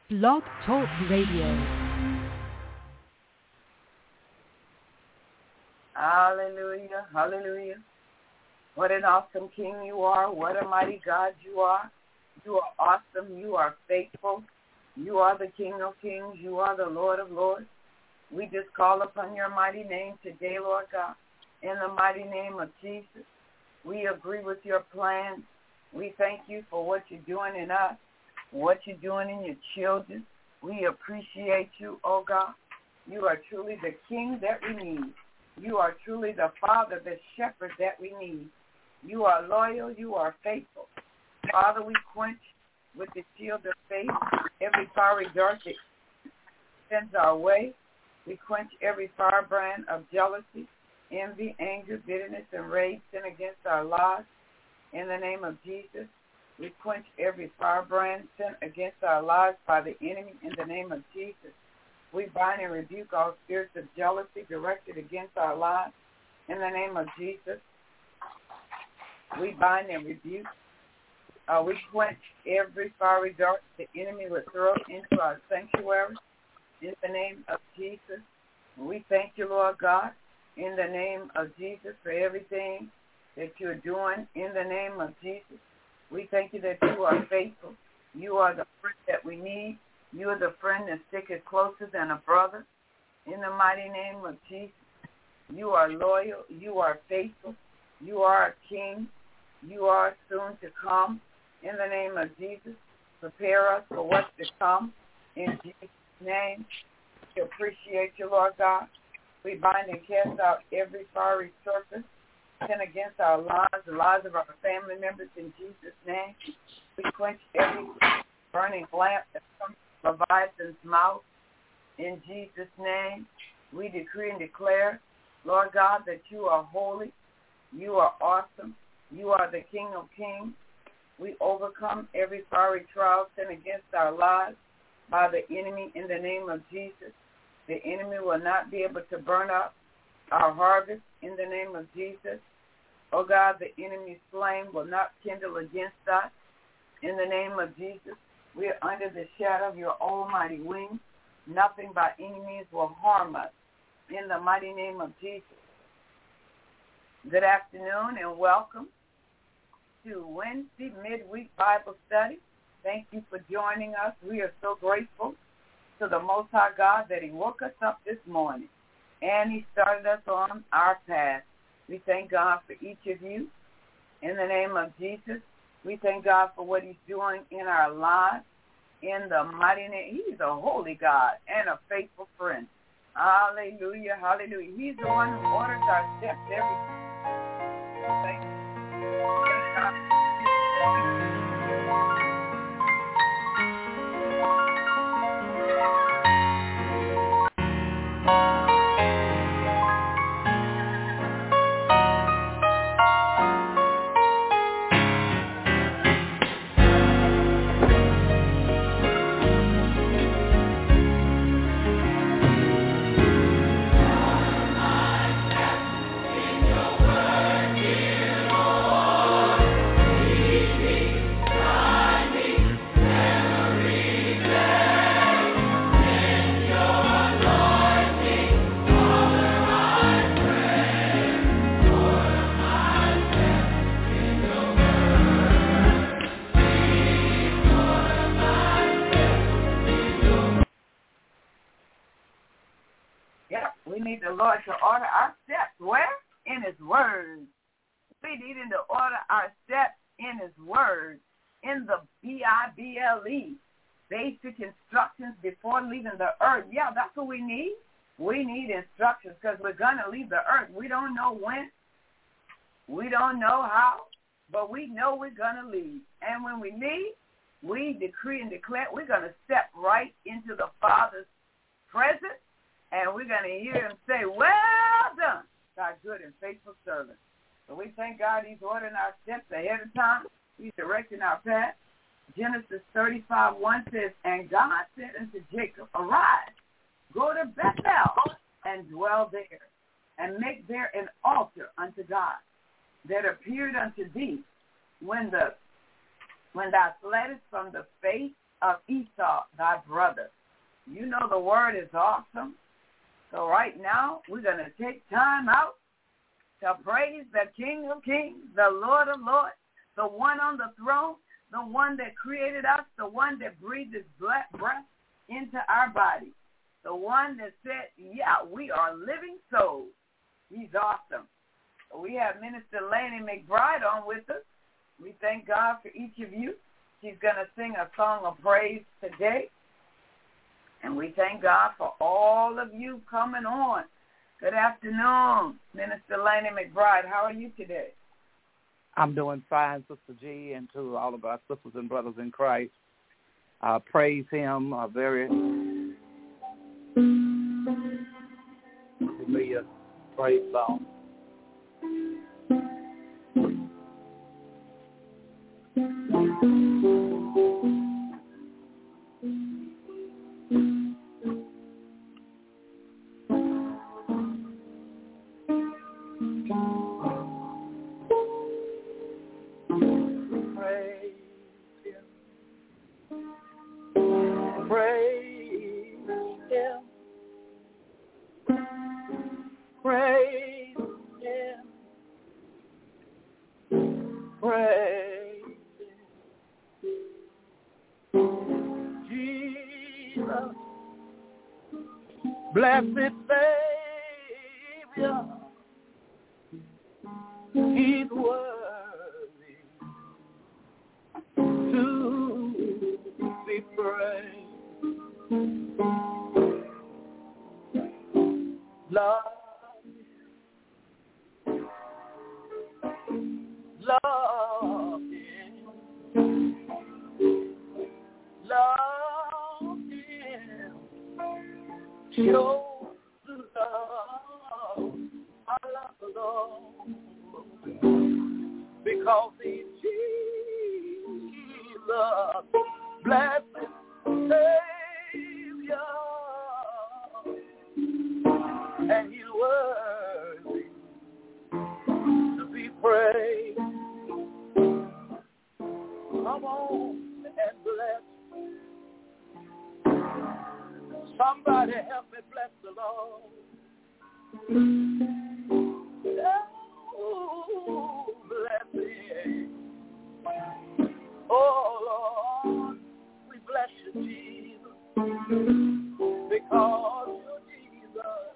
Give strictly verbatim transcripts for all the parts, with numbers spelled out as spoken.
Blog Talk Radio. Hallelujah, hallelujah. What an awesome King you are. What a mighty God you are. You are awesome. You are faithful. You are the King of kings. You are the Lord of lords. We just call upon your mighty name today, Lord God. In the mighty name of Jesus, we agree with your plan. We thank you for what you're doing in us, what you're doing in your children. We appreciate you, oh God. You are truly the King that we need. You are truly the Father, the Shepherd that we need. You are loyal. You are faithful. Father, we quench with the shield of faith every fiery dart that sends our way. We quench every firebrand of jealousy, envy, anger, bitterness, and rage sent against our lives. In the name of Jesus, we quench every firebrand sent against our lives by the enemy. In the name of Jesus, we bind and rebuke all spirits of jealousy directed against our lives. In the name of Jesus, we bind and rebuke. Uh, we quench every fiery dart the enemy would throw into our sanctuary. In the name of Jesus, we thank you, Lord God, in the name of Jesus for everything that you're doing. In the name of Jesus, we thank you that you are faithful. You are the friend that we need. You are the friend that sticketh closer than a brother. In the mighty name of Jesus, you are loyal. You are faithful. You are a king. You are soon to come. In the name of Jesus, prepare us for what's to come. In Jesus' name, we appreciate you, Lord God. We bind and cast out every fiery serpent sent against our lives, the lives of our family members. In Jesus' name, we quench every burning lamp that comes from Leviathan's mouth. In Jesus' name, we decree and declare, Lord God, that you are holy, you are awesome, you are the King of kings. We overcome every fiery trial sent against our lives by the enemy in the name of Jesus. The enemy will not be able to burn up our harvest in the name of Jesus. Oh God, the enemy's flame will not kindle against us in the name of Jesus. We are under the shadow of your almighty wings. Nothing by any means will harm us in the mighty name of Jesus. Good afternoon and welcome to Wednesday Midweek Bible Study. Thank you for joining us. We are so grateful to the Most High God that he woke us up this morning and he started us on our path. We thank God for each of you. In the name of Jesus, we thank God for what he's doing in our lives. In the mighty name, he's a holy God and a faithful friend. Hallelujah, hallelujah. He's the one who orders our steps every day. Thank you. The Lord to order our steps. Where? In his word. We need him to order our steps in his word. In the B I B L E. Basic instructions before leaving the earth. Yeah, that's what we need. We need instructions because we're going to leave the earth. We don't know when. We don't know how. But we know we're going to leave. And when we leave, we decree and declare we're going to step right into the Father's presence. And we're going to hear him say, well done, thy good and faithful servant. So we thank God he's ordering our steps ahead of time. He's directing our path. Genesis thirty-five one says, and God said unto Jacob, arise, go to Bethel and dwell there, and make there an altar unto God that appeared unto thee when the when thou fleddest from the face of Esau, thy brother. You know the word is awesome. So right now, we're going to take time out to praise the King of Kings, the Lord of Lords, the one on the throne, the one that created us, the one that breathed his breath into our body, the one that said, yeah, we are living souls. He's awesome. We have Minister Laney McBride on with us. We thank God for each of you. She's going to sing a song of praise today. And we thank God for all of you coming on. Good afternoon, Minister Laney McBride. How are you today? I'm doing fine, Sister G, and to all of our sisters and brothers in Christ. Uh, praise him, a very familiar praise song. Blessed Savior, he's worthy to be praised. Love, love him, love him. Show the love, I love the Lord, because he's Jesus, blessed Savior, and he's worthy to be praised. Come on and bless. Somebody help me bless the Lord. Oh, bless him. Oh, Lord, we bless you, Jesus, because you're Jesus.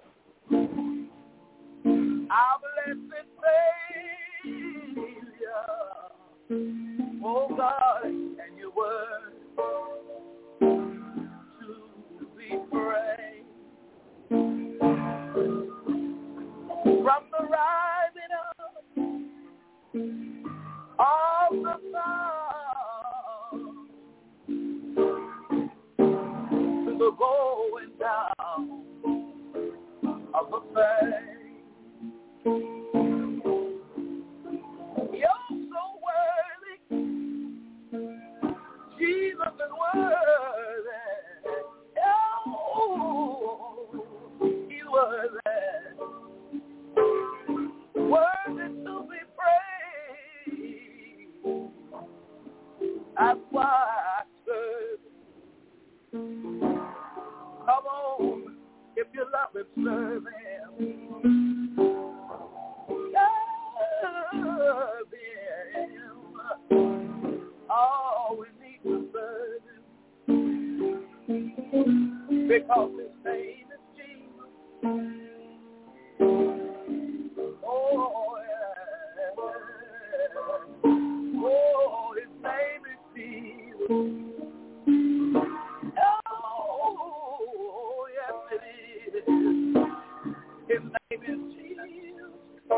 Our blessed Savior. Oh, God, and your word. From the rising up of the sun to the going down of the same, you're so worthy. Jesus is worthy. Oh, he's worthy. Worthy to be praised. That's why I serve. Come on, if you love him, serve him. Serve him. Oh, we need to serve him, because his name is Jesus. Oh, yeah. Oh, his name is Jesus. Oh, yes it is. His name is Jesus.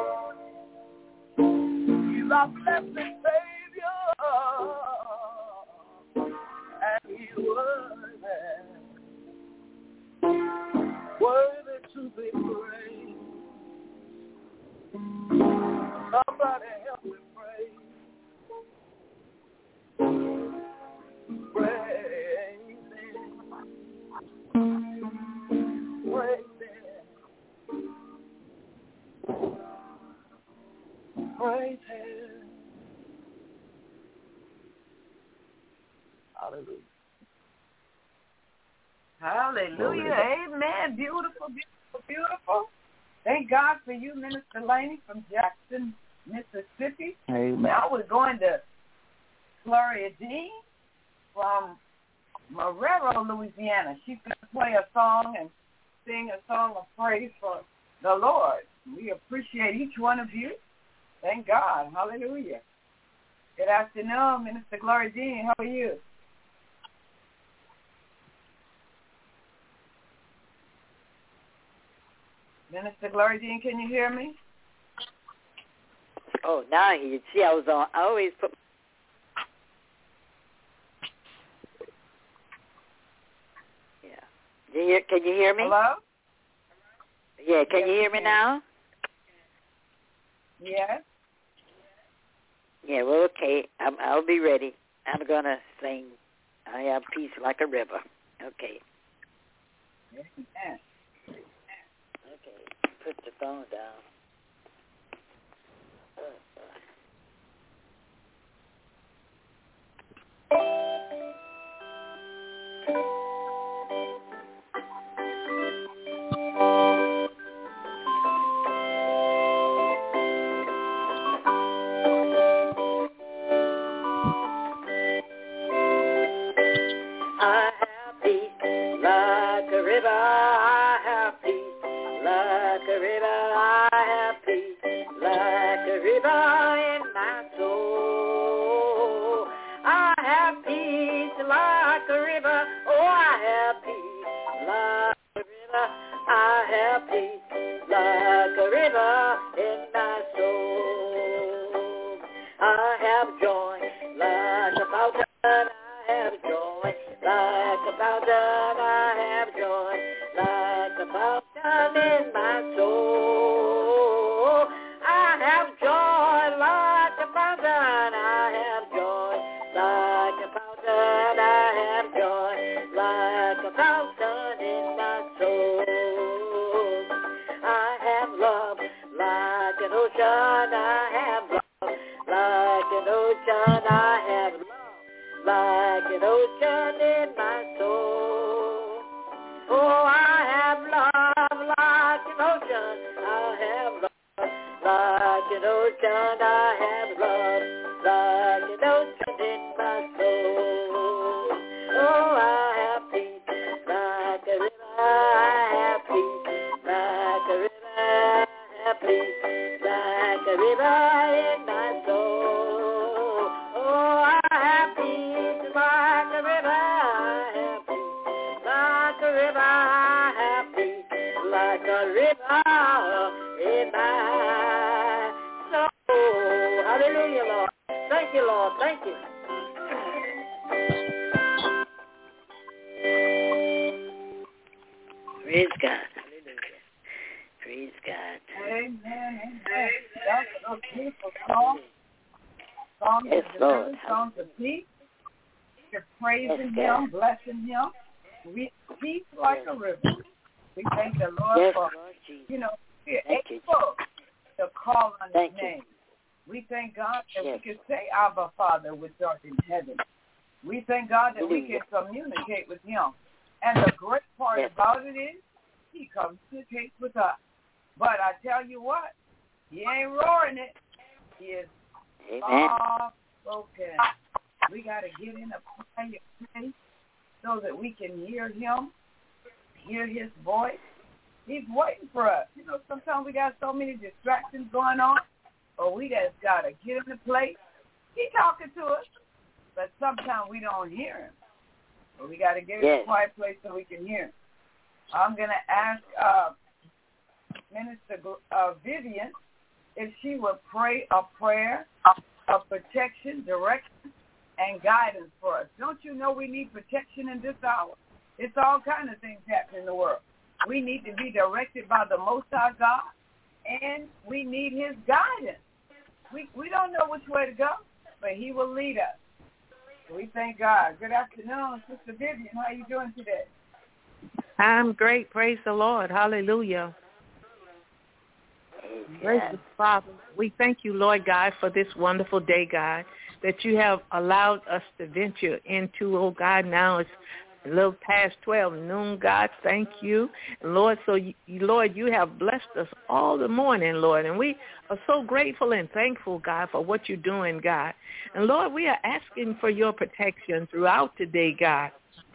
He's our blessed Savior, and he's worthy, worthy to be praised. Somebody help me pray. Praise him. Praise him. Praise him. Hallelujah. Hallelujah. Amen. Beautiful, beautiful, beautiful. Thank God for you, Minister Laney from Jackson, Mississippi. Amen. Now we're going to Gloria Dean from Marrero, Louisiana. She's going to play a song and sing a song of praise for the Lord. We appreciate each one of you. Thank God. Hallelujah. Good afternoon, Minister Gloria Dean. How are you? Minister Gloria Dean, can you hear me? Oh, now I hear you. See, I was on. I always put. Yeah. Can you hear, can you hear me? Hello? Yeah, can yes, you hear me now? Yes. Yeah, well, okay. I'm, I'll be ready. I'm going to sing I Have Peace Like a River. Okay. Amen. Okay, put the phone down. I have peace like a river. I have peace like a river. I have peace like a river in my soul. I have peace like a river. Oh, I have peace like a river. I have peace like a river in my soul. I have joy like a fountain. I have joy like a fountain. I have joy like a fountain in my soul. I have joy like a fountain. I have joy like a fountain. I have joy like a fountain in my soul. I have love like an ocean. I have love like an ocean. I have love like an ocean in my soul. Oh, I have love like an ocean. I have love like an ocean. I have love like an ocean in my soul. Oh, I have peace like a river. I have peace like a river. I have peace like a river in my soul. Oh, I have peace like a river. I have peace like a river. I have peace like a river in my soul. Hallelujah, Lord. Thank you, Lord. Thank you. Praise God. Hallelujah. Praise God. Amen. Amen. That's a beautiful song. Songs Yes, of Lord. deliverance, songs of peace. You're praising Yes, Him, blessing Him. We peace like a river. We thank the Lord Yes, for, Lord Jesus. you know, we're Thank you, able to call on Thank His you. name. We thank God that Yes. we can say, Abba, Father, which art in heaven. We thank God that we can Hallelujah. communicate with Him. And the great part Yes. about it is He communicates with us. But I tell you what, He ain't roaring it. He is Amen. soft spoken. We got to get in a quiet place so that we can hear Him, hear His voice. He's waiting for us. You know, sometimes we got so many distractions going on, but we just got to get in the place. He's talking to us, but sometimes we don't hear Him. But we got to get in Yes. a quiet place so we can hear Him. I'm going to ask uh, Minister uh, Vivian if she would pray a prayer of protection, direction, and guidance for us. Don't you know we need protection in this hour? It's all kinds of things happening in the world. We need to be directed by the Most High God, and we need His guidance. We we don't know which way to go, but He will lead us. We thank God. Good afternoon, Sister Vivian. How are you doing today? I'm great. Praise the Lord. Hallelujah. Gracious Father, we thank you, Lord God, for this wonderful day, God, that you have allowed us to venture into, oh God. Now it's a little past twelve noon, God, thank you. And Lord, so, you, Lord, you have blessed us all the morning, Lord, and we are so grateful and thankful, God, for what you're doing, God. And, Lord, we are asking for your protection throughout today, God.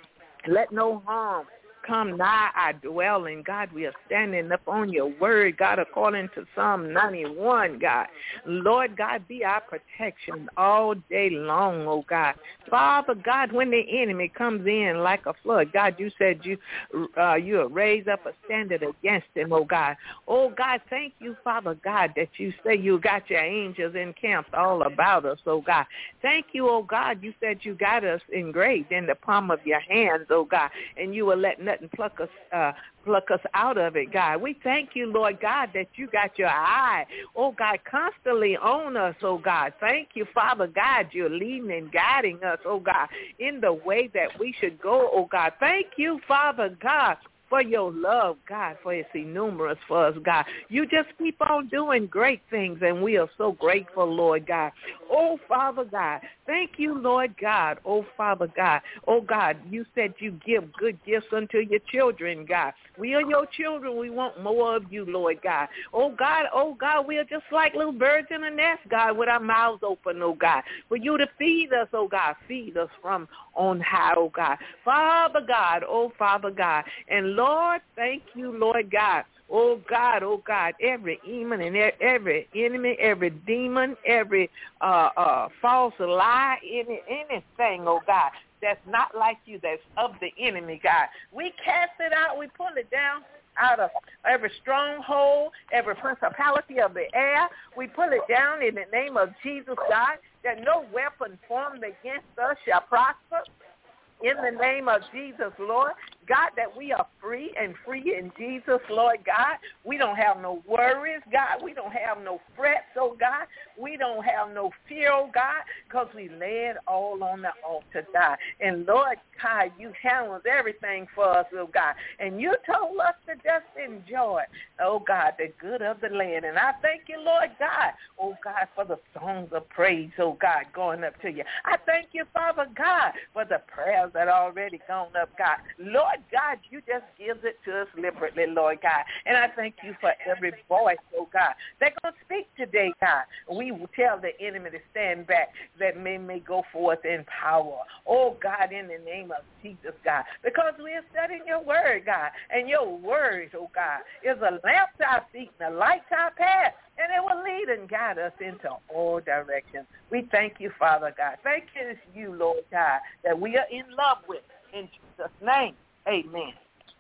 Let no harm come nigh our dwelling. God, we are standing up on your word, God, according to Psalm ninety-one, God. Lord God, be our protection all day long, oh God. Father God, when the enemy comes in like a flood, God, you said you uh, you will raise up a standard against him, oh God. Oh God, thank you, Father God, that you say you got your angels encamped all about us, oh God. Thank you, oh God, you said you got us engraved in the palm of your hands, oh God, and you will let nothing pluck us uh, pluck us out of it, God. We thank you, Lord God, that you got your eye, oh God, constantly on us, oh God. Thank you, Father God, you're leading and guiding us, oh God, in the way that we should go, oh God. Thank you, Father God, for your love, God, for it's innumerous for us, God. You just keep on doing great things, and we are so grateful, Lord God. Oh, Father God, thank you, Lord God. Oh, Father God. Oh, God, you said you give good gifts unto your children, God. We are your children. We want more of you, Lord God. Oh, God, oh, God, we are just like little birds in a nest, God, with our mouths open, oh, God, for you to feed us, oh, God. Feed us from on high, oh, God. Father God, oh, Father God, and Lord, thank you, Lord God. Oh, God, oh, God, every demon and every enemy, every demon, every uh, uh, false lie, any, anything, oh, God, that's not like you, that's of the enemy, God. We cast it out. We pull it down out of every stronghold, every principality of the air. We pull it down in the name of Jesus, God, that no weapon formed against us shall prosper. In the name of Jesus, Lord, God, that we are free and free in Jesus, Lord God. We don't have no worries, God. We don't have no frets, oh God. We don't have no fear, oh God, because we lay it all on the altar, God. And Lord God, you handles everything for us, oh God. And you told us to just enjoy, oh God, the good of the land. And I thank you, Lord God, oh God, for the songs of praise, oh God, going up to you. I thank you, Father God, for the prayers that are already gone up, God. Lord God, you just give it to us liberally, Lord God. And I thank you for every voice, oh God, they're going to speak today, God. We will tell the enemy to stand back, that men may go forth in power. Oh God, in the name of Jesus, God, because we are studying your word, God, and your word, oh God, is a lamp to our feet and a light to our path, and it will lead and guide us into all directions. We thank you, Father God. Thank you, it's you, Lord God, that we are in love with. In Jesus' name, amen.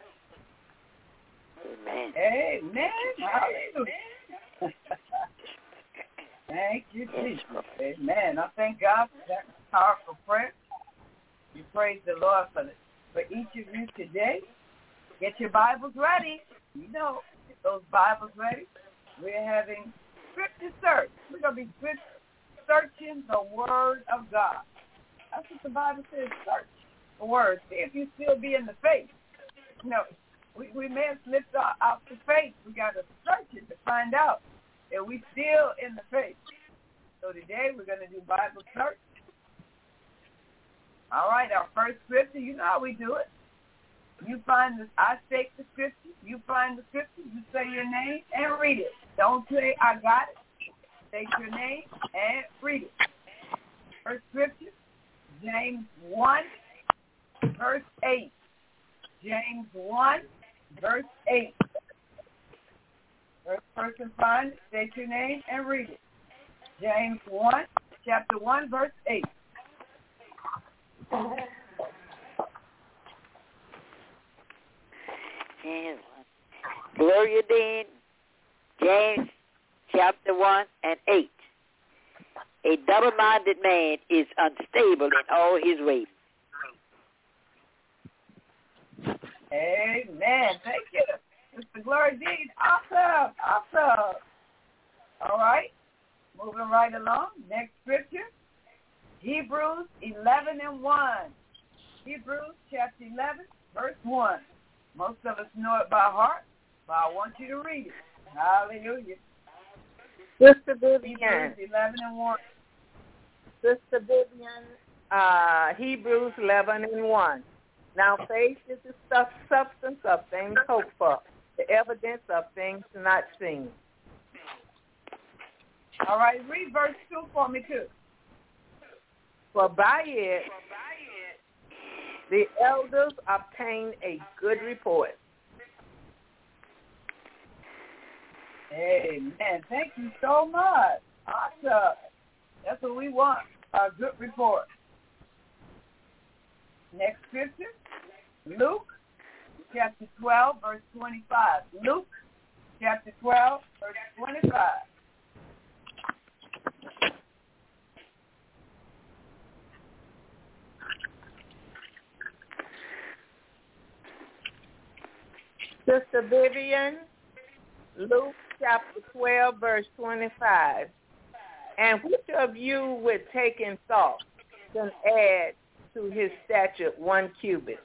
Amen. Amen. Hallelujah. Thank you, Jesus. Amen. I thank God for that powerful prayer. We praise the Lord for, the, for each of you today. Get your Bibles ready. You know, get those Bibles ready. We're having scripture search. We're going to be searching the Word of God. That's what the Bible says, search the Word. See if you still be in the faith. You know, we, we may have slipped out, out the faith. We got to search it to find out that we still in the faith. So today we're going to do Bible search. All right, our first scripture, you know how we do it. You find this, I state the scripture, you find the scripture, you say your name and read it. Don't say I got it. State your name and read it. First scripture, James one, verse eight. James one, verse eight. First person find it, state your name and read it. James one, chapter one, verse eight. Gloria Dean, James chapter one and eight. A double-minded man is unstable in all his ways. Amen. Thank you, Mister Gloria Dean. Awesome. Awesome. All right. Moving right along. Next scripture. Hebrews eleven and one. Hebrews chapter eleven, verse one. Most of us know it by heart, but I want you to read it. Hallelujah. Sister Vivian. Hebrews eleven and one. Sister Vivian, uh, Hebrews eleven and one. Now faith is the stuff, substance of things hoped for, the evidence of things not seen. All right, read verse two for me too. For by it the elders obtain a good report. Amen. Thank you so much. Awesome. That's what we want, a good report. Next scripture, Luke chapter twelve, verse twenty-five. Luke chapter twelve, verse twenty-five. Sister Vivian, Luke chapter twelve, verse twenty-five. And which of you with taking thought can add to his stature one cubit?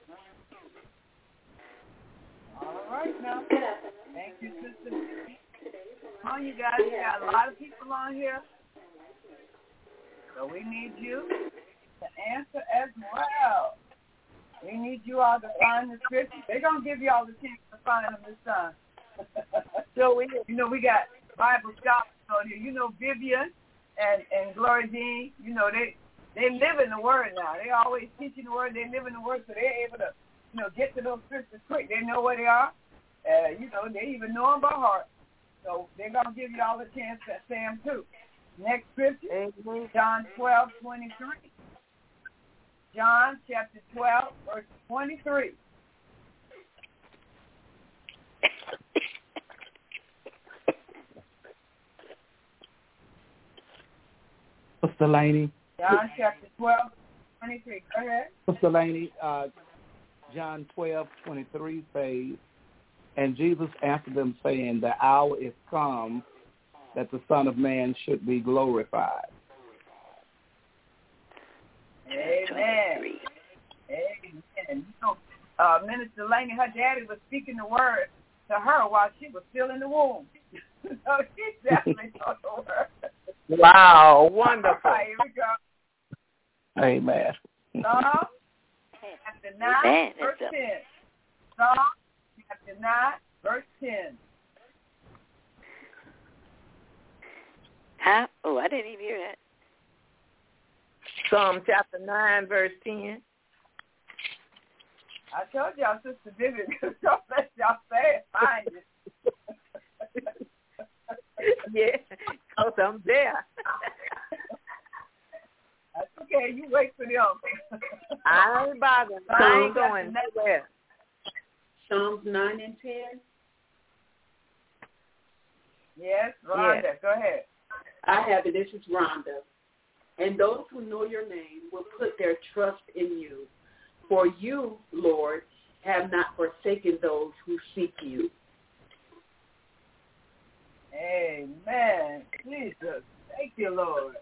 All right now. Thank you, Sister. Come on, you guys. We got a lot of people on here. So we need you to answer as well. We need you all to find the scripture. They're going to give you all the chance to find them this time. So, we, you know, we got Bible scholars on here. You know, Vivian and, and Gloria Dean, you know, they they live in the Word now. They always teaching the Word. They live in the Word, so they're able to, you know, get to those scriptures quick. They know where they are. Uh, you know, they even know them by heart. So they're going to give you all the chance to say them too. Next scripture, mm-hmm. John twelve, twenty-three. John chapter twelve, verse twenty-three. Sister Laney. John chapter twelve, twenty-three. Go ahead. Sister Laney, uh, John twelve, twenty-three says, and Jesus answered them, saying, the hour is come that the Son of Man should be glorified. Amen. Amen. You know, uh, Minister Laney, her daddy was speaking the word to her while she was still in the womb. So she definitely knows the word. Wow, wonderful. All right, here we go. Amen. Psalm chapter nine, Amen. Verse ten. Psalm chapter nine, verse ten. Huh? Oh, I didn't even hear that. Psalm chapter nine, verse ten. I told y'all, Sister Vivian, don't let y'all say it. Find it. Yeah, because I'm there. That's okay. You wait for them. I ain't bothering. I ain't going nowhere. Psalms nine and ten. Yes, Rhonda, yes. Go ahead. I have it. This is Rhonda. And those who know your name will put their trust in you. For you, Lord, have not forsaken those who seek you. Amen. Jesus. Thank you, Lord.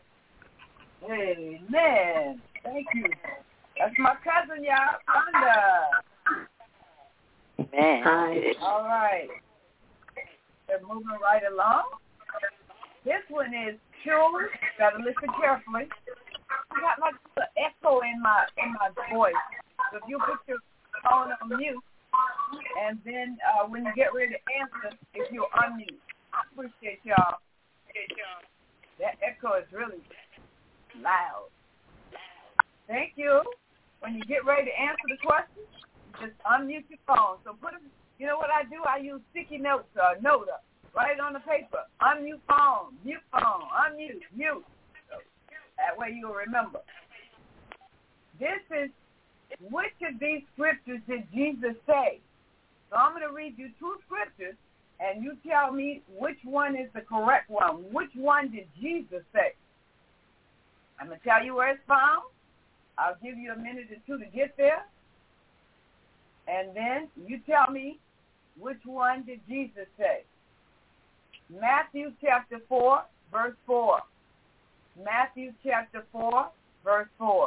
Amen. Thank you. That's my cousin, y'all. Rhonda. Amen. Hi. All right. They're moving right along. This one is children. Gotta listen carefully. I got like an echo in my in my voice. So if you put your phone on mute, and then uh, when you get ready to answer, if you unmute. I appreciate y'all. That echo is really loud. Thank you. When you get ready to answer the question, just unmute your phone. So put, a, you know what I do? I use sticky notes or note up. Write it on the paper. Unmute phone, mute phone, unmute, mute. So that way you'll remember. This is, which of these scriptures did Jesus say? So I'm going to read you two scriptures, and you tell me which one is the correct one. Which one did Jesus say? I'm going to tell you where it's found. I'll give you a minute or two to get there. And then you tell me which one did Jesus say. Matthew chapter four, verse four. Matthew chapter four, verse four.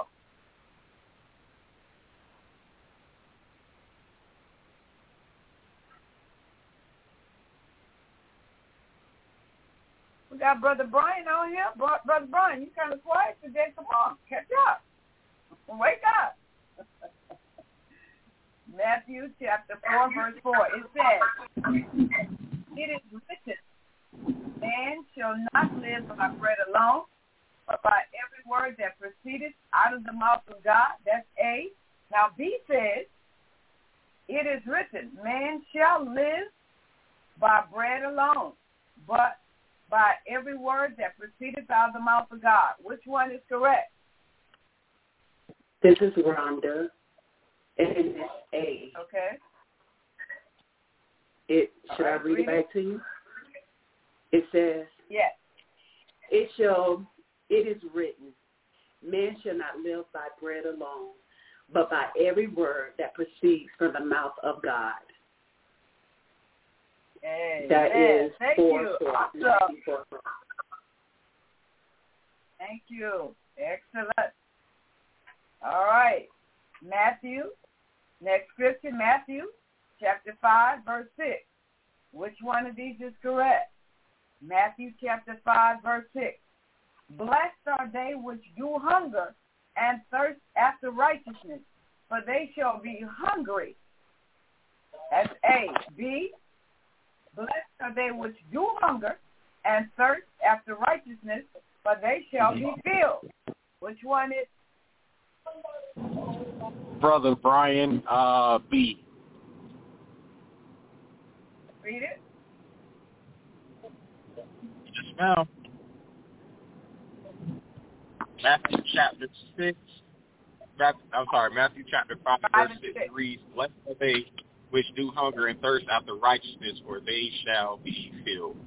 We got Brother Brian on here. Bro- Brother Brian, you kind of quiet today. Come on, catch up. Wake up. Matthew chapter four, verse four. It says, it is written, man shall not live by bread alone, but by every word that proceedeth out of the mouth of God. That's A. Now B says, it is written, man shall live by bread alone, but by every word that proceedeth out of the mouth of God. Which one is correct? This is Rhonda, and it's A. Okay. It should right, I read read it back it. to you? It says, Yes. It shall, it is written, man shall not live by bread alone, but by every word that proceeds from the mouth of God. Amen. That is Thank four, you. four, Awesome. four, four. Thank you. Excellent. All right. Matthew, next scripture, Matthew chapter five, verse six. Which one of these is correct? Matthew chapter five, verse six. Blessed are they which do hunger and thirst after righteousness, for they shall be hungry. That's A. B. Blessed are they which do hunger and thirst after righteousness, for they shall be filled. Which one is? Brother Brian, uh, B. Read it. Yes, ma'am. Matthew chapter six. Matthew, I'm sorry, Matthew chapter five, Five verse and six six. reads, "Blessed are they which do hunger and thirst after righteousness, for they shall be filled."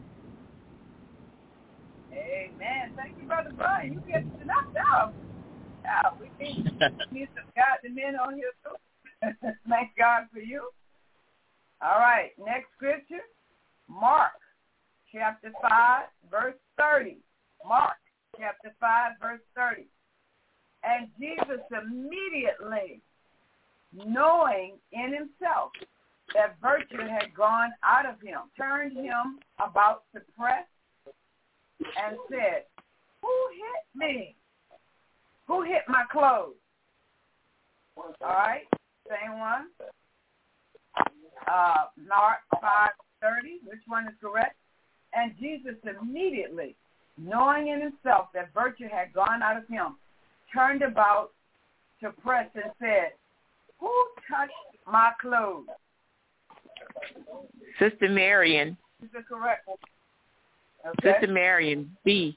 Amen. Thank you, Brother Brian. You get knocked out. Yeah, we need, we need some godly men on here too. Thank God for you. All right, next scripture, Mark chapter five, verse thirty. Mark chapter five, verse thirty. And Jesus immediately, knowing in himself that virtue had gone out of him, turned him about to press and said, who hit me? Who hit my clothes? All right, same one. Uh, Mark five thirty, which one is correct? And Jesus immediately, knowing in himself that virtue had gone out of him, turned about to press and said, who touched my clothes? Sister Marion. Is the correct one? Okay. Sister Marion, B.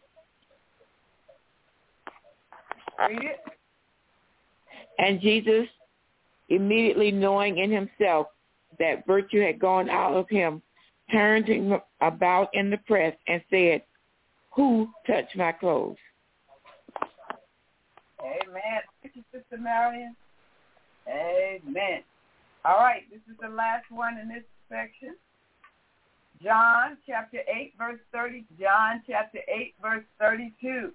Read it. And Jesus, immediately knowing in himself that virtue had gone out of him, turned him about in the press and said, who touched my clothes? Amen. Thank you, Sister Marion. Amen. All right, this is the last one in this section. John chapter eight, verse thirty. John chapter eight, verse thirty-two.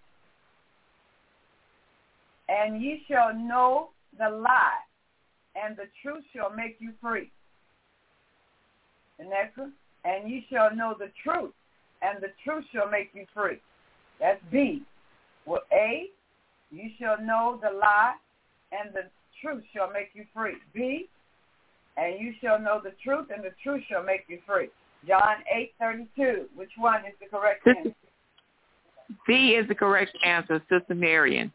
And ye shall know the lie, and the truth shall make you free. The next one. And ye shall know the truth, and the truth shall make you free. That's B. Well, A, you shall know the lie, and the truth shall make you free. B, and you shall know the truth, and the truth shall make you free. John eight thirty-two. Which one is the correct answer? B is the correct answer, Sister Marion.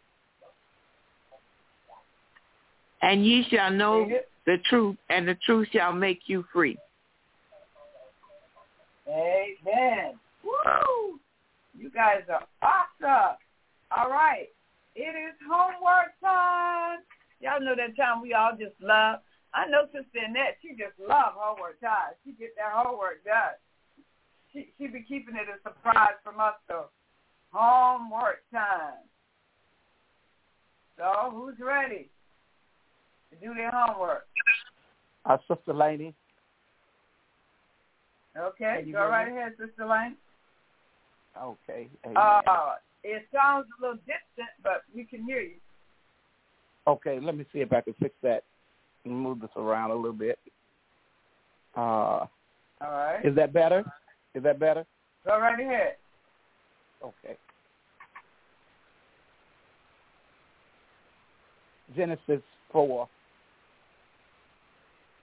And ye shall know the truth, and the truth shall make you free. Amen. Woo! You guys are awesome. All right. It is homework time. Y'all know that time we all just love. I know Sister Annette, she just love homework time. She get that homework done. She she be keeping it a surprise from us, though. Homework time. So who's ready to do their homework? Our Sister Laney. Okay, go right ahead, Sister Lane. Okay. Uh, it sounds a little distant, but we can hear you. Okay, let me see if I can fix that and move this around a little bit. Uh, All right. Is that better? Is that better? Go right ahead. Okay. Genesis four.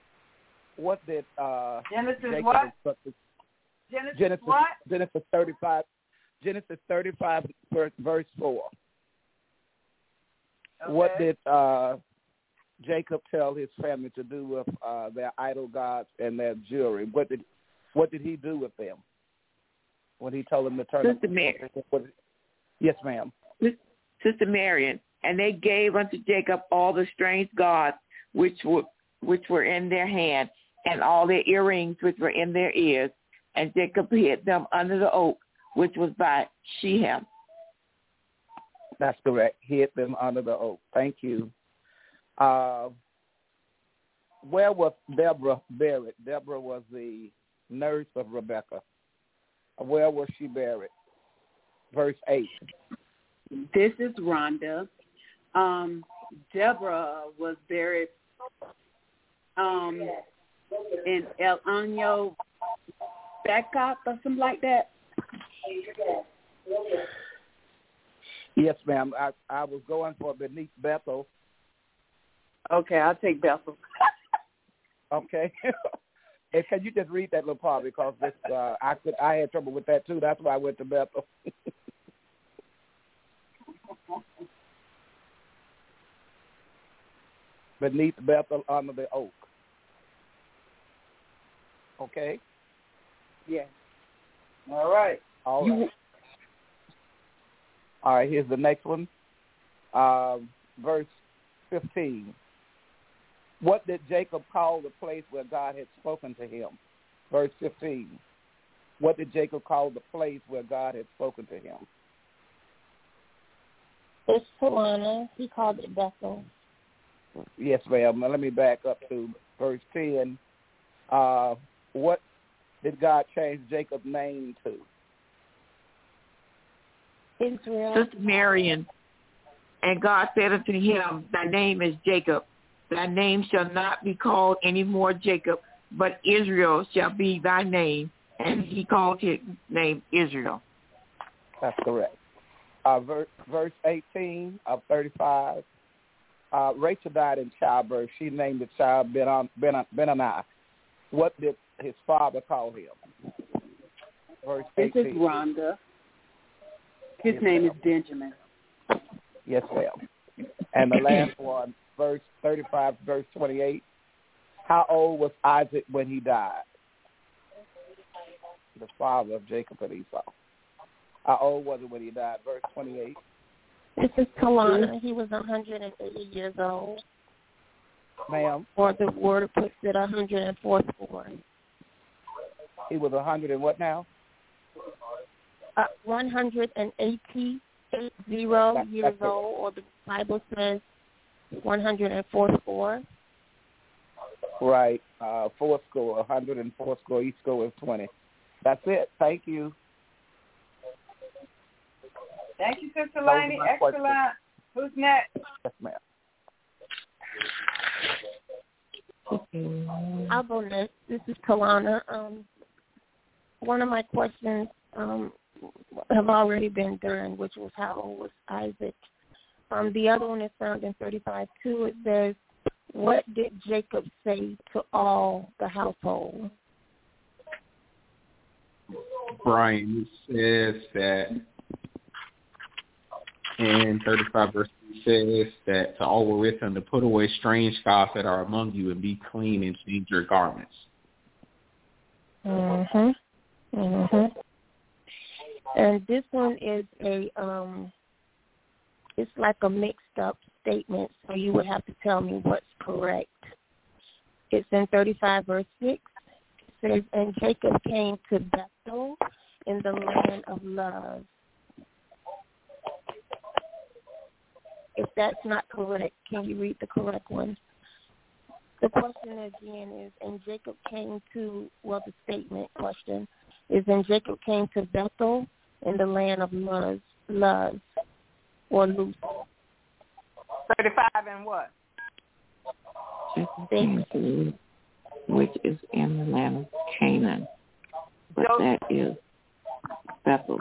what did uh, Genesis Jacob what? instruct- Genesis, Genesis what? Genesis thirty-five Genesis thirty-five verse, verse four. Okay. What did uh, Jacob tell his family to do with uh, their idol gods and their jewelry? What did what did he do with them when he told them to turn? Sister Mary. Yes, ma'am. Sister Marion, and they gave unto Jacob all the strange gods which were which were in their hand, and all their earrings which were in their ears, and Jacob hid them under the oak which was by Shechem. That's correct. Hid them under the oak. Thank you. Uh, where was Deborah buried? Deborah was the nurse of Rebekah. Where was she buried? Verse eight. This is Rhonda. Um, Deborah was buried um, in El Año Backup or something like that. Yes, ma'am. I, I was going for beneath Bethel. Okay, I'll take Bethel. Okay. And can you just read that little part, because this uh, I could I had trouble with that too. That's why I went to Bethel. Beneath Bethel under the oak. Okay? Yes. All right. All right. You, All right, here's the next one. Um, verse fifteen. What did Jacob call the place where God had spoken to him? Verse fifteen. What did Jacob call the place where God had spoken to him? It's Tawana. He called it Bethel. Yes, ma'am. Now let me back up to verse ten. Uh, what did God change Jacob's name to? Israel. Sister Marion, and God said unto him, thy name is Jacob. Thy name shall not be called any more Jacob, but Israel shall be thy name. And he called his name Israel. That's correct. Uh, verse, verse eighteen of thirty-five. Uh, Rachel died in childbirth. She named the child Ben- Ben- Benani. What did his father call him? Verse eighteen. This is Rhonda. His yes, name ma'am. is Benjamin. Yes, ma'am. And the last one, verse thirty-five, verse twenty-eight. How old was Isaac when he died? The father of Jacob and Esau. How old was it when he died? Verse twenty-eight. This is Kalana. He was one hundred eighty years old. Ma'am? Or the word puts it one hundred four. He was one hundred and what now? Uh, one hundred eighty, eight zero that, years old, or the Bible says one hundred four. Right. Uh, four score, one hundred four score. Each score is twenty. That's it. Thank you. Thank you, Sister Laney. Excellent. Questions. Who's next? Yes, ma'am. I'll go next. This is Kalana. Um, one of my questions um, have already been done, which was how old was Isaac. Um, the other one is found in thirty-five two. It says, what did Jacob say to all the household? Brian, it says that in thirty-five verse three says that to all were with him to put away strange gods that are among you and be clean and change your garments. Mhm. Mhm. And this one is a um, it's like a mixed up statement, so you would have to tell me what's correct. It's in thirty-five verse six. It says, and Jacob came to Bethel in the land of Luz. If that's not correct, can you read the correct one? The question again is, and Jacob came to, well, the statement question is, and Jacob came to Bethel in the land of Luz, Luz or Luz. thirty-five and what? Jacob came to, which is in the land of Canaan, but that is Bethel.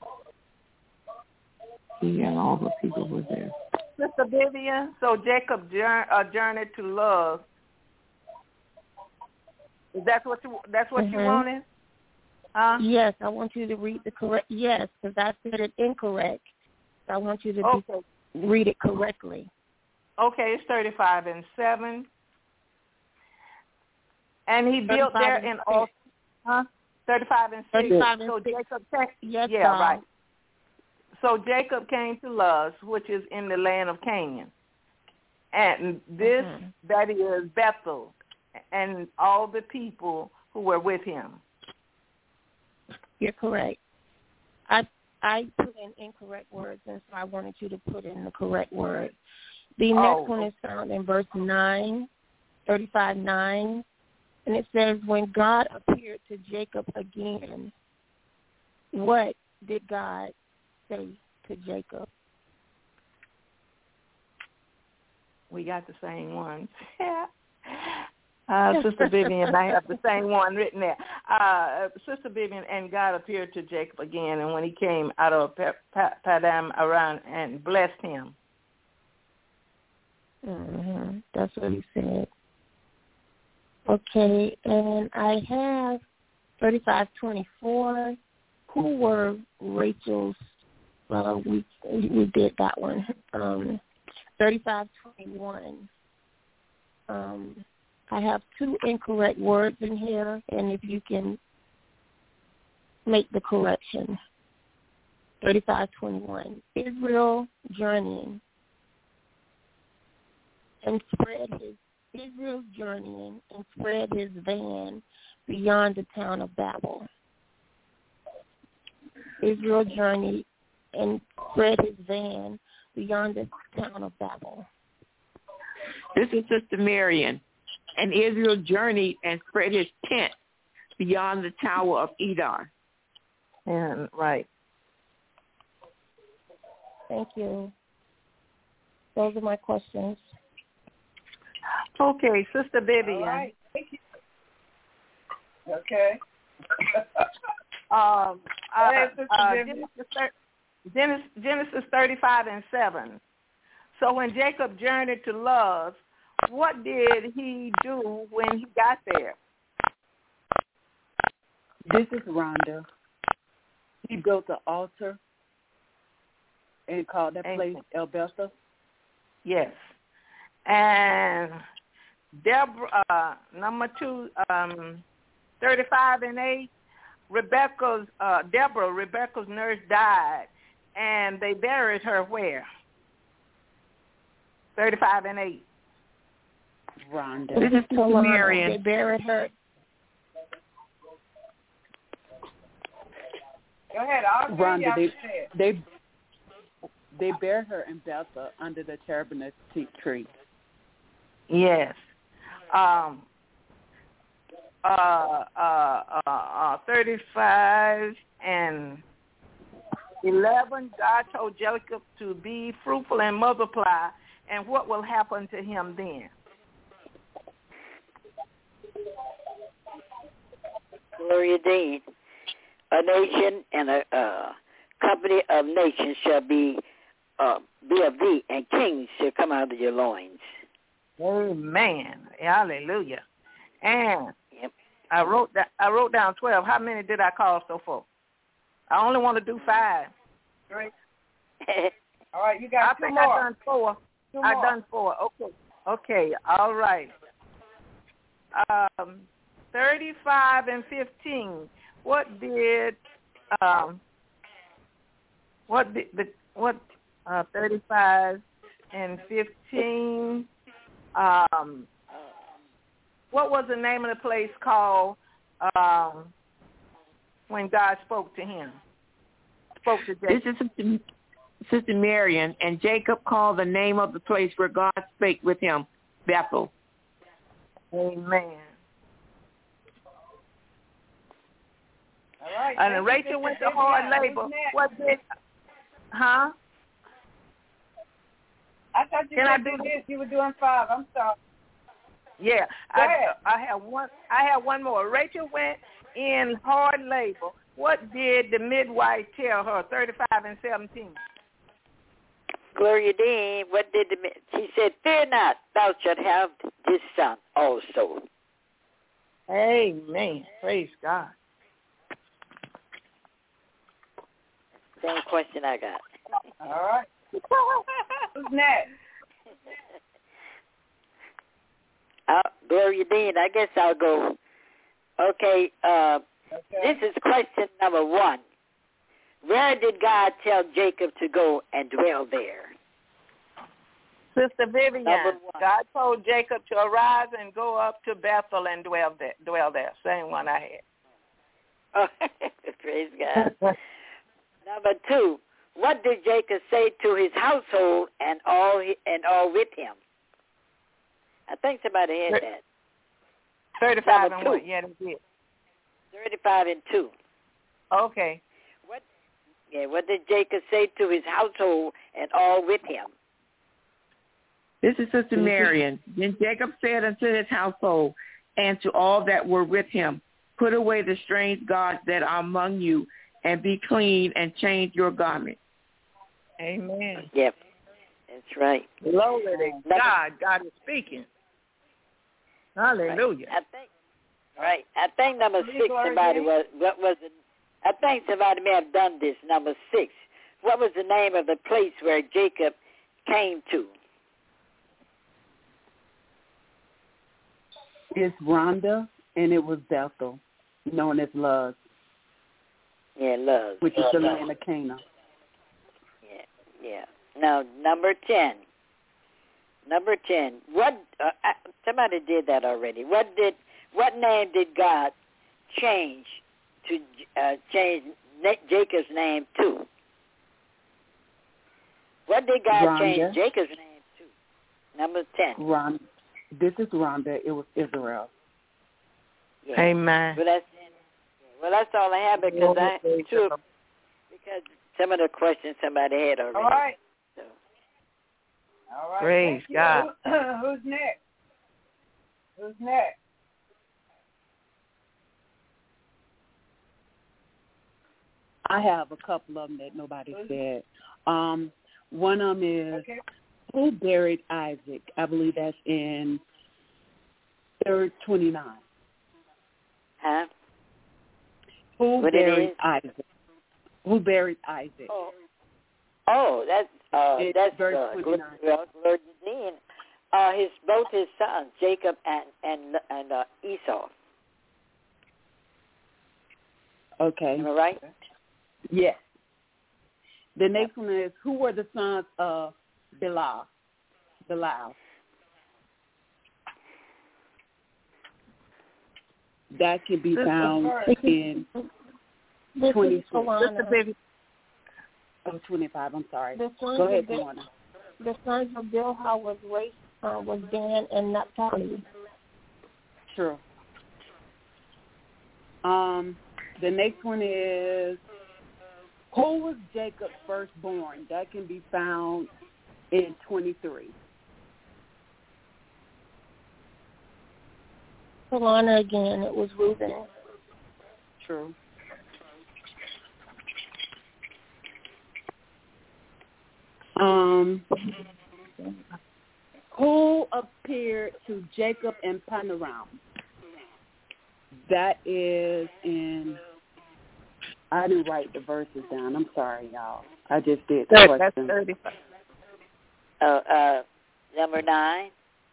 He and all the people were there. Sister Vivian, so Jacob jour- uh, journeyed to Luz. Is that what you? That's what mm-hmm. you wanted? Huh? Yes, I want you to read the correct. Yes, because I said it incorrect. So I want you to okay. be, read it correctly. Okay, it's thirty-five and seven. And he built there in all, huh? thirty-five and six. thirty-five and so six. Jacob came, yes, yeah, God. right. So Jacob came to Luz, which is in the land of Canaan. And this, mm-hmm. that is Bethel, and all the people who were with him. You're correct. I I put in incorrect words, and so I wanted you to put in the correct word. The next oh. one is found in verse nine, thirty-five nine, and it says, when God appeared to Jacob again, what did God say to Jacob? We got the same ones. uh, Sister Vivian, I have the same one written there. Uh, Sister Vivian, and God appeared to Jacob again, and when he came out of Padam Aram and blessed him. Mm-hmm. That's what he said. Okay, and I have thirty-five twenty-four. Who were Rachel's? Well, we we did that one. Um, thirty-five twenty-one. Um, I have two incorrect words in here, and if you can make the correction. thirty-five twenty-one. Israel journeying and spread his Israel's journeying and spread his van beyond the town of Babel. Israel journeyed and spread his van beyond the town of Babel. This is Sister Marion. And Israel journeyed and spread his tent beyond the tower of Edar. And right. Thank you. Those are my questions. Okay, Sister Vivian. All right. Thank you. Okay. um, uh, Hey, Sister uh, Vivian. Genesis, Genesis thirty-five and seven. So when Jacob journeyed to Luz, what did he do when he got there? This is Rhonda. He built an altar and called that place El Bethel. Yes. And Deborah, uh, number two, um, thirty-five and eight, Rebecca's, uh, Deborah, Rebecca's nurse died, and they buried her where? thirty-five and eight. Rhonda. This is Marion. They buried her. Go ahead. I'll Rhonda, they, they they buried her in Bethel under the terebinth tree. Yes. Um. Uh. Uh. Uh. uh Thirty-five and eleven. God told Jacob to be fruitful and multiply, and what will happen to him then? Gloria Dean. A nation and a uh, company of nations shall be uh, be of thee, and kings shall come out of your loins. Amen. Hallelujah. And yep. I wrote that. I wrote down twelve. How many did I call so far? I only want to do five. Great. All right, you got I two think more. I done four. Two I more. done four. Okay. Okay. All right. Um, thirty-five and fifteen. What did um? What did the what? Uh, thirty-five and fifteen. Um, what was the name of the place called um, when God spoke to him? Spoke to Jacob. This is Sister, Sister Marion, and Jacob called the name of the place where God spake with him, Bethel. Amen. All right. And Rachel went to hard labor. What did? Huh? I thought you Can said I do you, did, you were doing five. I'm sorry. Yeah, Go I, ahead. I have one. I have one more. Rachel went in hard labor. What did the midwife tell her? Thirty-five and seventeen. Gloria Dean, what did the, she said, fear not, thou shalt have this son also. Amen. Praise God. Same question I got. All right. Who's next? Uh, Gloria Dean, I guess I'll go. Okay, uh, Okay. this is question number one. Where did God tell Jacob to go and dwell there? Sister Vivian, Number one. God told Jacob to arise and go up to Bethel and dwell there. Dwell there. Same one I Oh, praise God. Number two, what did Jacob say to his household and all and all with him? I think somebody had that. Thirty-five Number and two. one. Yeah, they did. Thirty-five and two. Okay. What? Yeah. What did Jacob say to his household and all with him? This is Sister Marion. Then Jacob said unto his household and to all that were with him, put away the strange gods that are among you, and be clean and change your garment. Amen. Yep. That's right. Glory to God. God is speaking. Hallelujah. I think. Right. I think number six. Somebody was. What was it? I think somebody may have done this. Number six. What was the name of the place where Jacob came to? It's Rhonda, and it was Bethel, known as Luz, Yeah, Luz. which is the land of Canaan. Yeah, yeah. Now, number ten. Number ten. What? Uh, I, somebody did that already. What did? What name did God change to uh, change Jacob's name to? What did God Rhonda. change Jacob's name to? Number ten. Rhonda. This is Rhonda. It was Israel. Yeah. Amen. Well, that's well, that's all I have because I two because some of the questions somebody had already. All right. So. All right. Praise Thank you. God. Who's next? Who's next? I have a couple of them that nobody said. Um, one of them is, Okay. who buried Isaac? I believe that's in third twenty-nine. Huh? Who What it buried is? Isaac? Who buried Isaac? Oh, oh, that's uh, It's that's verse uh, twenty-nine. Gloria Dean. Uh, his both his sons, Jacob and and and uh, Esau. Okay. Am I right? Yes. The next one is, who were the sons of Bilal? Bilal. That can be found in This is twenty-six. Tawana. Oh, twenty-five, I'm sorry. The sons Go ahead, of Bil- Tawana. The sons of Bilhah was race uh, was Dan and Naphtali. True. Um, the next one is, who was Jacob's firstborn? That can be found in twenty-three. Tawana again. It was Reuben. True. Um, who appeared to Jacob in Panorama? That is in, I didn't write the verses down. I'm sorry, y'all. I just did the Thirty, that's question. thirty-five. Uh, uh, number nine.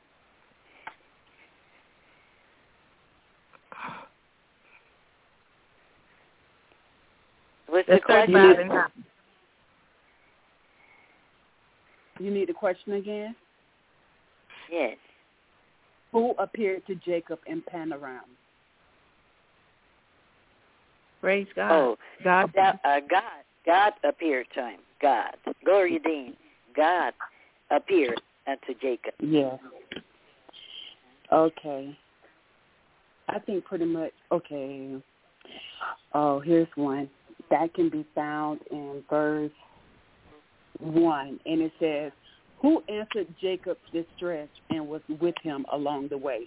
What's the That's question? thirty-five and nine. You need the question again? Yes. Who appeared to Jacob in Panorama? Praise God. Oh, God. that, uh, God. God appeared to him. God. Gloria Dean. God appeared unto Jacob. Yes. Okay. I think pretty much, okay. Oh, here's one. That can be found in verse one. And it says, who answered Jacob's distress and was with him along the way?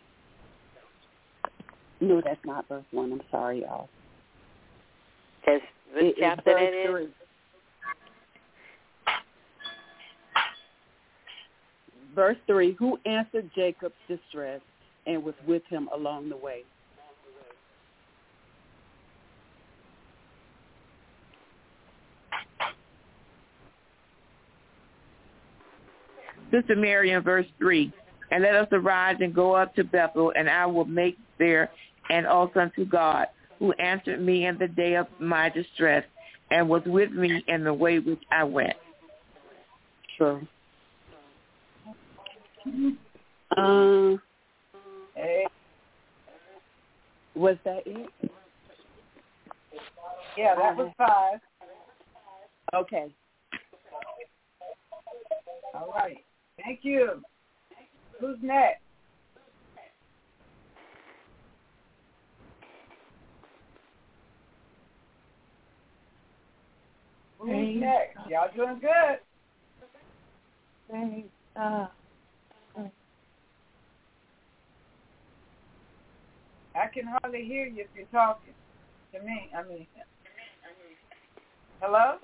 No, that's not verse one. I'm sorry, y'all. That's what It, chapter it's verse that is? three. Verse three, who answered Jacob's distress and was with him along the way? Sister Mary in verse three. And let us arise and go up to Bethel, and I will make there an altar unto God, who answered me in the day of my distress, and was with me in the way which I went. Sure. Um, Hey. Was that it? Yeah, that was five. Okay. All right. Thank you. Who's next? Who's Thanks. next? Y'all doing good. Thanks. Uh, I can hardly hear you if you're talking to me. I mean, hello?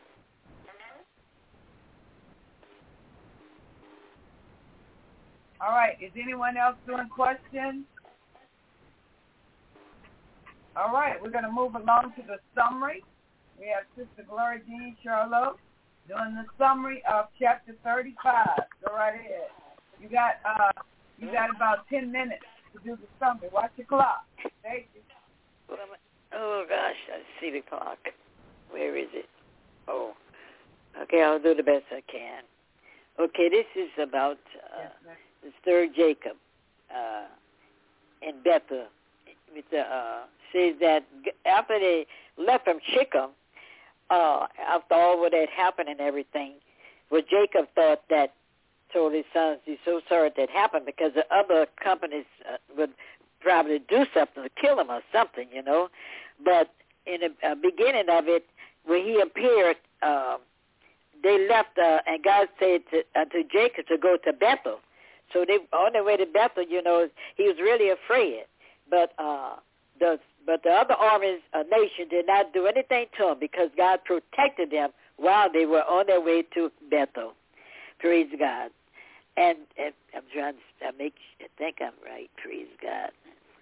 All right. Is anyone else doing questions? All right. We're going to move along to the summary. We have Sister Gloria Dean Charlotte doing the summary of chapter thirty-five. Go right ahead. You got uh, you got about ten minutes to do the summary. Watch your clock. Thank you. Oh, gosh, I see the clock. Where is it? Oh, okay, I'll do the best I can. Okay, this is about uh, the third Jacob uh, in Bethel. With the, uh, says that after they left from Shechem, uh, after all what had happened and everything, well, Jacob thought that, told his sons, he's so sorry that happened because the other companies uh, would probably do something to kill him or something, you know. But in the uh, beginning of it, when he appeared, uh, they left, uh, and God said to, uh, to Jacob to go to Bethel. So they on their way to Bethel, you know, he was really afraid. But uh, the but the other armies, uh, nation, did not do anything to him because God protected them while they were on their way to Bethel. Praise God. And, and I'm trying to make I think I'm right. Praise God.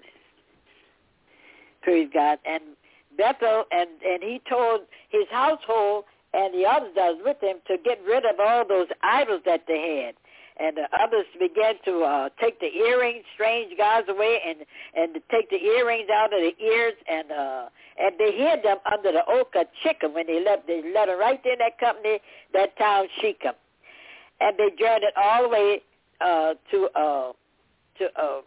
Praise God. And Bethel, and, and he told his household and the others that was with him to get rid of all those idols that they had. And the others began to uh, take the earrings, strange gods away, and and to take the earrings out of the ears, and uh, and they hid them under the oak of Shechem when they left. They left them right there in that company, that town Shechem, and they journeyed all the way uh, to uh, to uh,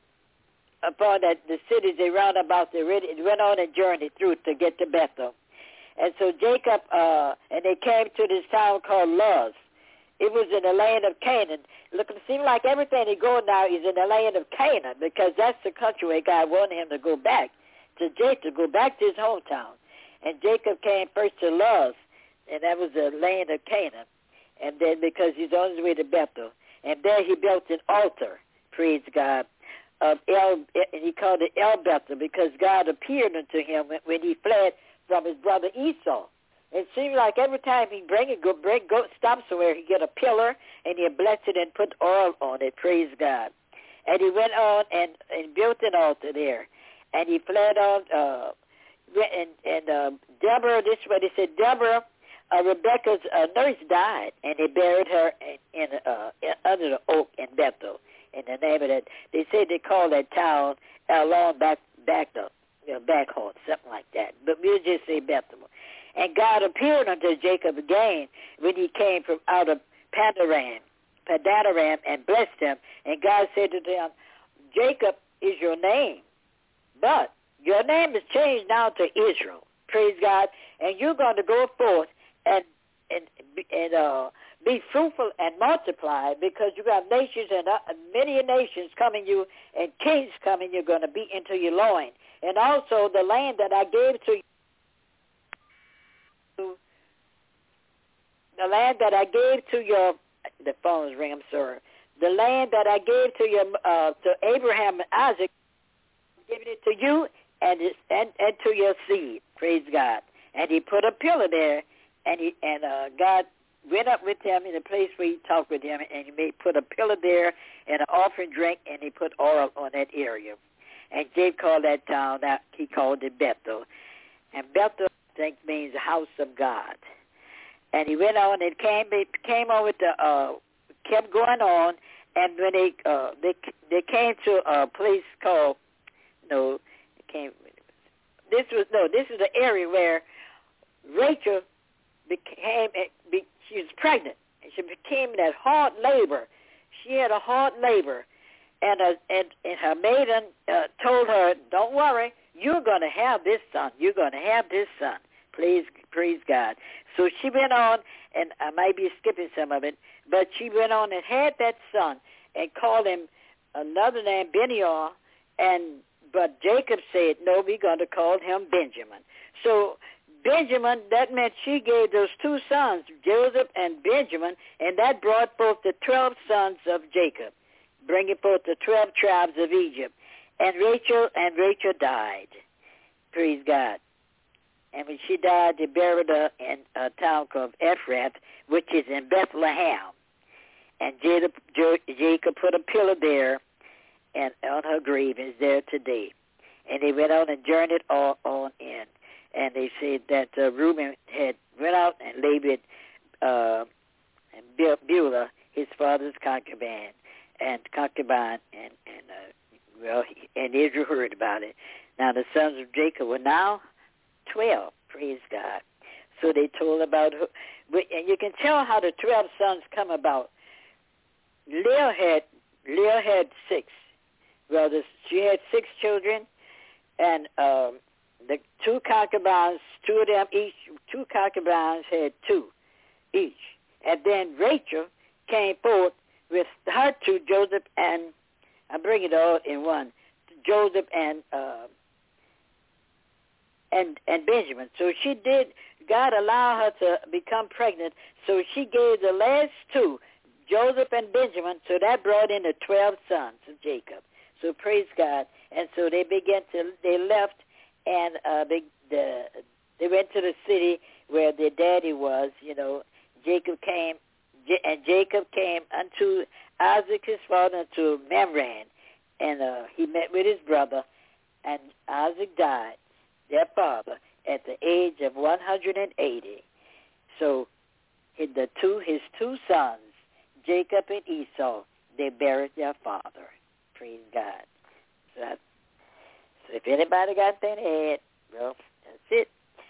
upon that the cities they round about. They really went on a journey through to get to Bethel, and so Jacob uh, and they came to this town called Luz. It was in the land of Canaan. Look, it seems like everything he goes now is in the land of Canaan because that's the country where God wanted him to go back, to Jacob, to go back to his hometown. And Jacob came first to Luz, and that was the land of Canaan. And then because he's on his way to Bethel. And there he built an altar, praise God, of El, and he called it El Bethel because God appeared unto him when, when he fled from his brother Esau. It seems like every time he bring it, go break, go stop somewhere, he get a pillar and he bless it and put oil on it. Praise God. And he went on and, and built an altar there, and he fled on. Uh, and and uh, Deborah, this is what he said. Deborah, uh, Rebecca's uh, nurse died, and they buried her in, in uh, under the oak in Bethel. In the name of that, they said they called that town Elon back back the you know, Backhorn, something like that. But we'll just say Bethel. And God appeared unto Jacob again when he came from out of Padanaram, Padanaram, and blessed him. And God said to him, Jacob is your name, but your name is changed now to Israel. Praise God. And you're going to go forth and and and uh, be fruitful and multiply because you got nations and uh, many nations coming you and kings coming. You're going to be into your loin. And also the land that I gave to you, the land that I gave to your, the phone's ring, I'm sorry. The land that I gave to your, uh, to Abraham and Isaac, I'm giving it to you and, and and to your seed. Praise God. And he put a pillar there, and he and uh, God went up with him in the place where he talked with him, and he made put a pillar there and an offering drink, and he put oil on that area. And Jacob called that town, that he called it Bethel. And Bethel, I think, means house of God. And he went on and came came on with the uh, kept going on, and when they uh, they they came to a place called no, it came. This was no, this is the area where Rachel became she was pregnant, and she became that hard labor. She had a hard labor, and uh, and and her maiden uh, told her, "Don't worry, you're going to have this son. You're going to have this son." Please, praise God. So she went on, and I might be skipping some of it, but she went on and had that son and called him another name, Benior, and but Jacob said, no, we're going to call him Benjamin. So Benjamin, that meant she gave those two sons, Joseph and Benjamin, and that brought forth the twelve sons of Jacob, bringing forth the twelve tribes of Egypt. And Rachel, and Rachel died. Praise God. And when she died, they buried her in a town called Ephrath, which is in Bethlehem. And Jacob, Jacob put a pillar there, and on her grave is there today. And they went out and journeyed all on in. And they said that uh, Reuben had went out and laid with uh, Beulah, his father's concubine, and concubine, and and uh, well, and Israel heard about it. Now the sons of Jacob were now twelve. Praise God. So they told about her, and you can tell how the twelve sons come about. Leah had Leah had six. Well, this, she had six children, and um, the two concubines, two of them each, two concubines had two each. And then Rachel came forth with her two, Joseph and, I bring it all in one, Joseph and uh, and and Benjamin. So she did, God allowed her to become pregnant, so she gave the last two, Joseph and Benjamin, so that brought in the twelve sons of Jacob. So praise God. And so they began to, they left, and uh, they, the, they went to the city where their daddy was, you know. Jacob came, and Jacob came unto Isaac his father, unto Mamre, and uh, he met with his brother, and Isaac died, their father, at the age of one hundred eighty. So his, the two, his two sons, Jacob and Esau, they buried their father. Praise God. So, I, so if anybody got that head, well, that's it.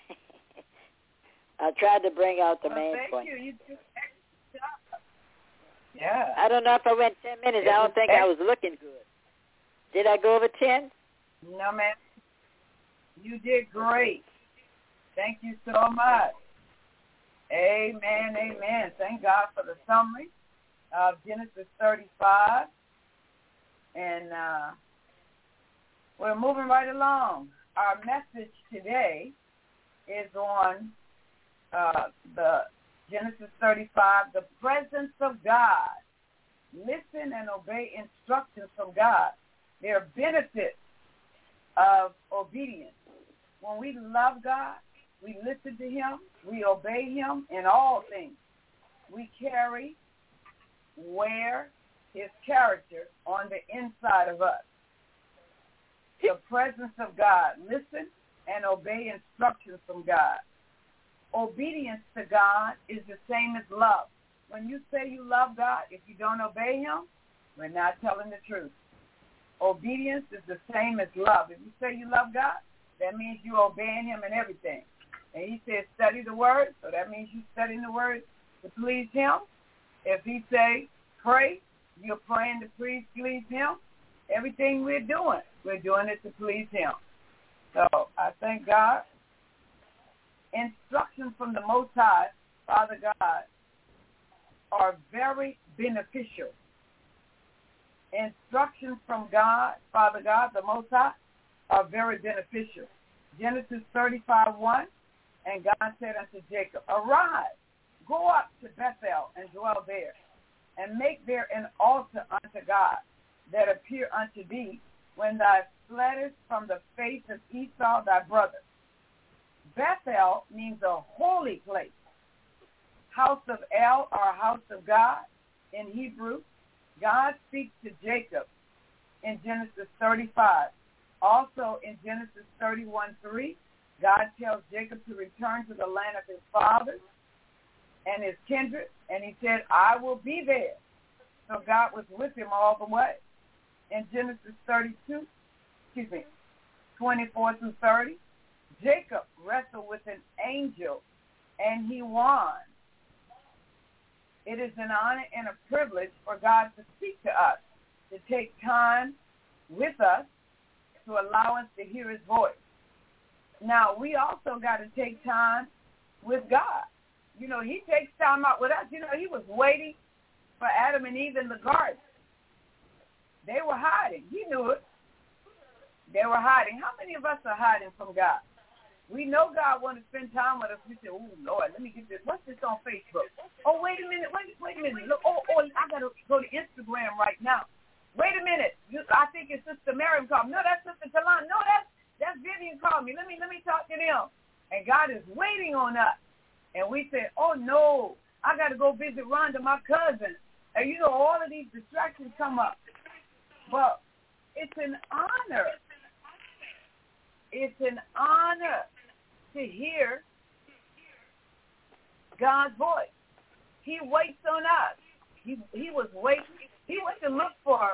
I tried to bring out the well, main thank point. You. You did excellent job. Yeah. I don't know if I went ten minutes. It I don't think ex- I was looking good. Did I go over ten? No, ma'am. You did great. Thank you so much. Amen, amen. Thank God for the summary of Genesis thirty-five. And uh, we're moving right along. Our message today is on uh, the Genesis thirty-five, the presence of God. Listen and obey instructions from God. There are benefits of obedience. When we love God, we listen to him, we obey him in all things. We carry, wear his character on the inside of us. The presence of God. Listen and obey instructions from God. Obedience to God is the same as love. When you say you love God, if you don't obey him, we're not telling the truth. Obedience is the same as love. If you say you love God, that means you're obeying him in everything. And he says study the word, so that means you're studying the word to please him. If he say pray, you're praying to please, please him. Everything we're doing, we're doing it to please him. So I thank God. Instructions from the Most High, Father God, are very beneficial. Instructions from God, Father God, the Most High, are very beneficial. Genesis thirty-five one, and God said unto Jacob, arise, go up to Bethel and dwell there, and make there an altar unto God that appear unto thee when thou fleddest from the face of Esau thy brother. Bethel means a holy place. House of El, or house of God in Hebrew. God speaks to Jacob in Genesis thirty-five. Also in Genesis thirty-one three, God tells Jacob to return to the land of his fathers and his kindred, and he said, I will be there So God was with him all the way. In Genesis thirty-two, excuse me, twenty-four through thirty, Jacob wrestled with an angel, and he won. It is an honor and a privilege for God to speak to us, to take time with us, to allow us to hear his voice. Now, we also got to take time with God. You know, he takes time out with us. You know, he was waiting for Adam and Eve in the garden. They were hiding. He knew it. They were hiding. How many of us are hiding from God? We know God wants to spend time with us. We say, oh, Lord, let me get this. What's this on Facebook? Oh, wait a minute. Wait, wait a minute. Look, oh, oh, I got to go to Instagram right now. Wait a minute. I think it's Sister Miriam called me. No, that's Sister Talon. No, that's, that's Vivian called me. Let me, let me talk to them. And God is waiting on us. And we say, oh, no, I got to go visit Rhonda, my cousin. And, you know, all of these distractions come up. But it's an honor. It's an honor to hear God's voice. He waits on us. He he was waiting. He went to look for.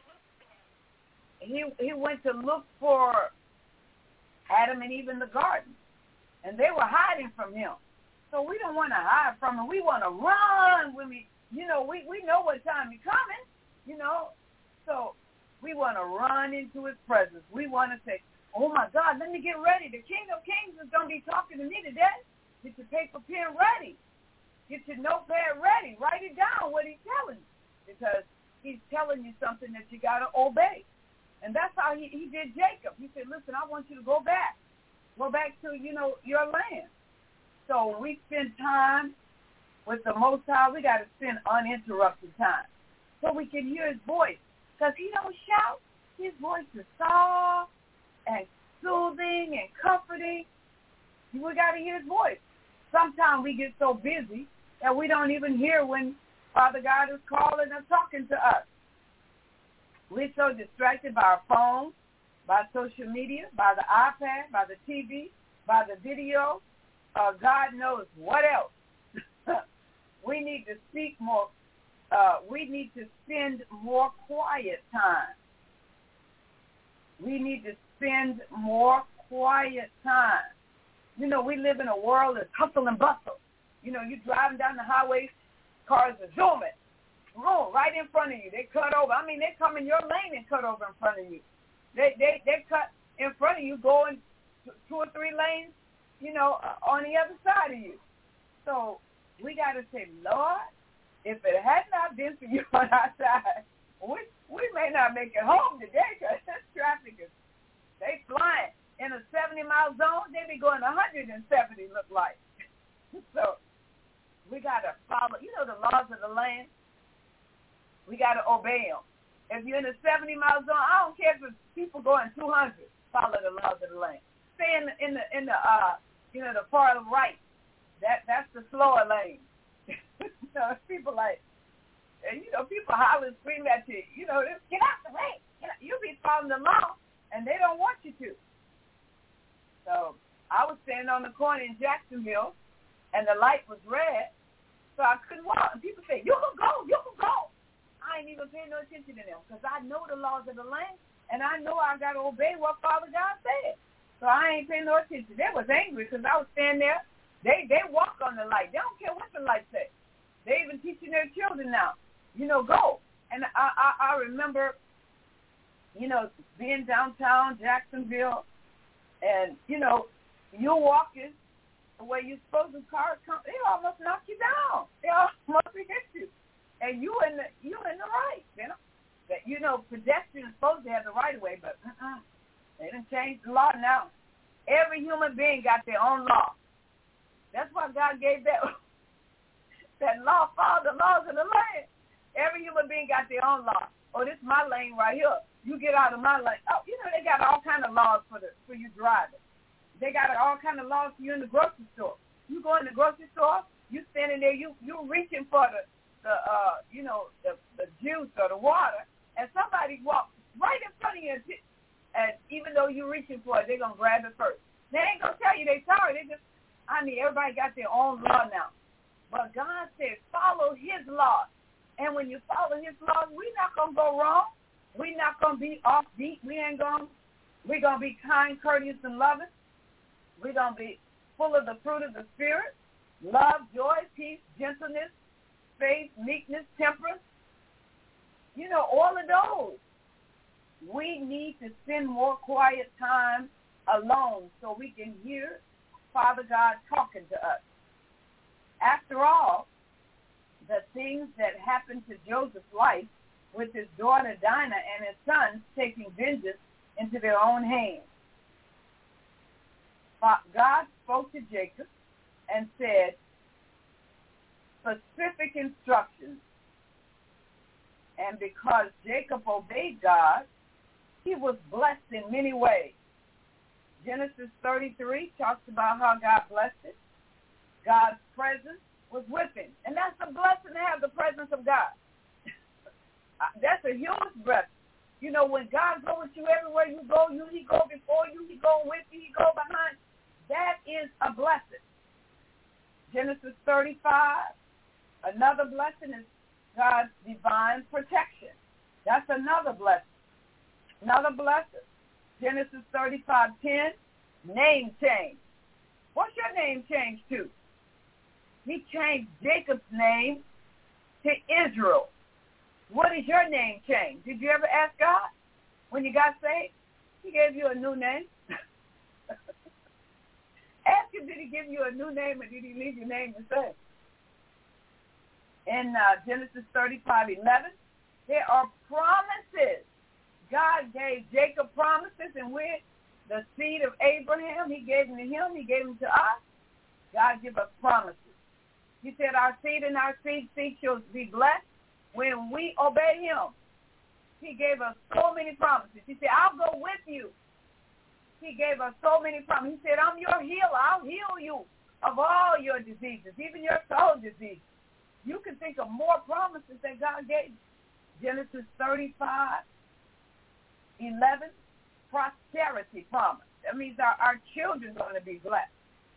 He he went to look for Adam and Eve in the garden, and they were hiding from him. So we don't want to hide from him. We want to run when we, you know, we we know what time he's coming, you know. So we want to run into his presence. We want to say, oh, my God, let me get ready. The King of Kings is going to be talking to me today. Get your paper pen ready. Get your notepad ready. Write it down, what he's telling you, because he's telling you something that you got to obey. And that's how he, he did Jacob. He said, listen, I want you to go back. Go back to, you know, your land. So we spend time with the Most High. We got to spend uninterrupted time so we can hear his voice. Because he don't shout. His voice is soft and soothing and comforting. We got to hear his voice. Sometimes we get so busy that we don't even hear when Father God is calling and talking to us. We're so distracted by our phone, by social media, by the iPad, by the T V, by the video. Uh, God knows what else. We need to speak more. Uh, we need to spend more quiet time. We need to spend more quiet time. You know, we live in a world that's hustle and bustle. You know, you're driving down the highway, cars are zooming, room right in front of you. They cut over. I mean, they come in your lane and cut over in front of you. They they they cut in front of you, going two or three lanes, you know, on the other side of you. So we got to say, Lord, if it had not been for you on our side, we we may not make it home today because this traffic is, they flying. In a seventy mile zone, they be going one hundred seventy, look like. So we got to follow, you know, the laws of the land. We got to obey them. If you're in a seventy mile zone, I don't care if it's people going two hundred, follow the laws of the land. Stay in the, in the, in the uh, you know, the far right. That That's the slower lane. So people like, and, you know, people holler and scream at you, you know, get out the way. Get out. You'll be following the law, and they don't want you to. So I was standing on the corner in Jacksonville, and the light was red, so I couldn't walk. And people say, you can go, you can go. I ain't even paying no attention to them because I know the laws of the land, and I know I got to obey what Father God said. So I ain't paying no attention. They was angry because I was standing there. They they walk on the light. They don't care what the light says. They even teaching their children now, you know, go. And I, I, I remember, you know, being downtown Jacksonville, and, you know, you're walking the way you're supposed to, cars come, they almost knock you down. They almost hit you. And you in the you in the right, you know. That, you know, pedestrians supposed to have the right of way, but uh-uh. They done changed the law now. Every human being got their own law. That's why God gave that that law, follow the laws of the land. Every human being got their own law. Oh, this is my lane right here. You get out of my lane. Oh, you know, they got all kind of laws for the for you driving. They got all kind of laws for you in the grocery store. You go in the grocery store, you standing there, you you reaching for the the uh you know the the juice or the water, and somebody walks right in front of you, and, and even though you're reaching for it, they're gonna grab it first. They ain't gonna tell you they sorry. They just, I mean, everybody got their own law now. But God said, follow his law. And when you follow his laws, we're not going to go wrong. We're not going to be offbeat. We ain't going to. We're going to be kind, courteous, and loving. We're going to be full of the fruit of the Spirit, love, joy, peace, gentleness, faith, meekness, temperance. You know, all of those. We need to spend more quiet time alone so we can hear Father God talking to us. After all, the things that happened to Joseph's life with his daughter Dinah and his sons taking vengeance into their own hands. God spoke to Jacob and said specific instructions. And because Jacob obeyed God, he was blessed in many ways. Genesis thirty-three talks about how God blessed it. God's presence was with him. And that's a blessing to have the presence of God. That's a huge blessing. You know, when God goes with you everywhere you go, you he go before you, he go with you, he go behind. That is a blessing. Genesis thirty-five, another blessing is God's divine protection. That's another blessing. Another blessing, Genesis thirty-five ten, name change. What's your name change to? He changed Jacob's name to Israel. What is your name change? Did you ever ask God when you got saved? He gave you a new name. Ask him, did he give you a new name or did he leave your name the same? In uh, Genesis thirty-five eleven, there are promises. God gave Jacob promises, and we're the seed of Abraham. He gave them to him. He gave them to us. God give us promises. He said our seed and our seed seed shall be blessed when we obey him. He gave us so many promises. He said, I'll go with you. He gave us so many promises. He said, I'm your healer. I'll heal you of all your diseases, even your soul disease. You can think of more promises that God gave. Genesis thirty-five eleven, prosperity promise. That means our, our children are going to be blessed.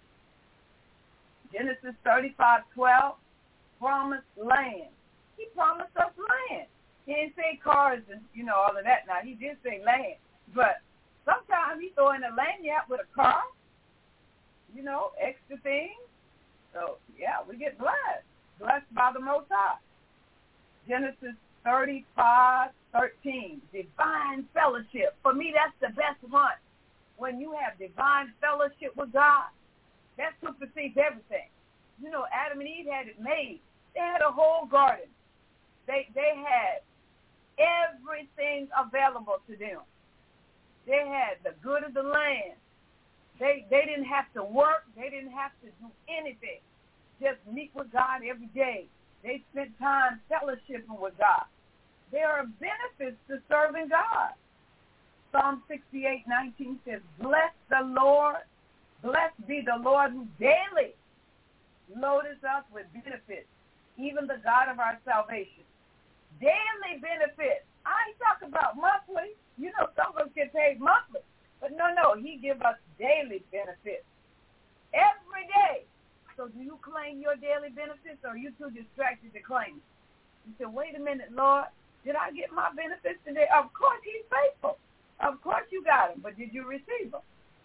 Genesis thirty-five twelve, promised land. He promised us land. He didn't say cars and, you know, all of that now. He did say land. But sometimes he throw in a lanyard with a car, you know, extra things. So, yeah, we get blessed. Blessed by the Most High. Genesis thirty-five thirteen, divine fellowship. For me, that's the best one. When you have divine fellowship with God, that supersedes everything. You know, Adam and Eve had it made. They had a whole garden. They they had everything available to them. They had the good of the land. They they didn't have to work. They didn't have to do anything. Just meet with God every day. They spent time fellowshipping with God. There are benefits to serving God. Psalm sixty-eight nineteen says, bless the Lord. Blessed be the Lord who daily loadeth us with benefits, even the God of our salvation. Daily benefits. I ain't talking about monthly. You know, some of us get paid monthly. But no, no, he give us daily benefits. Every day. So do you claim your daily benefits, or are you too distracted to claim it? You say, wait a minute, Lord, did I get my benefits today? Of course he's faithful. Of course you got them, but did you receive them?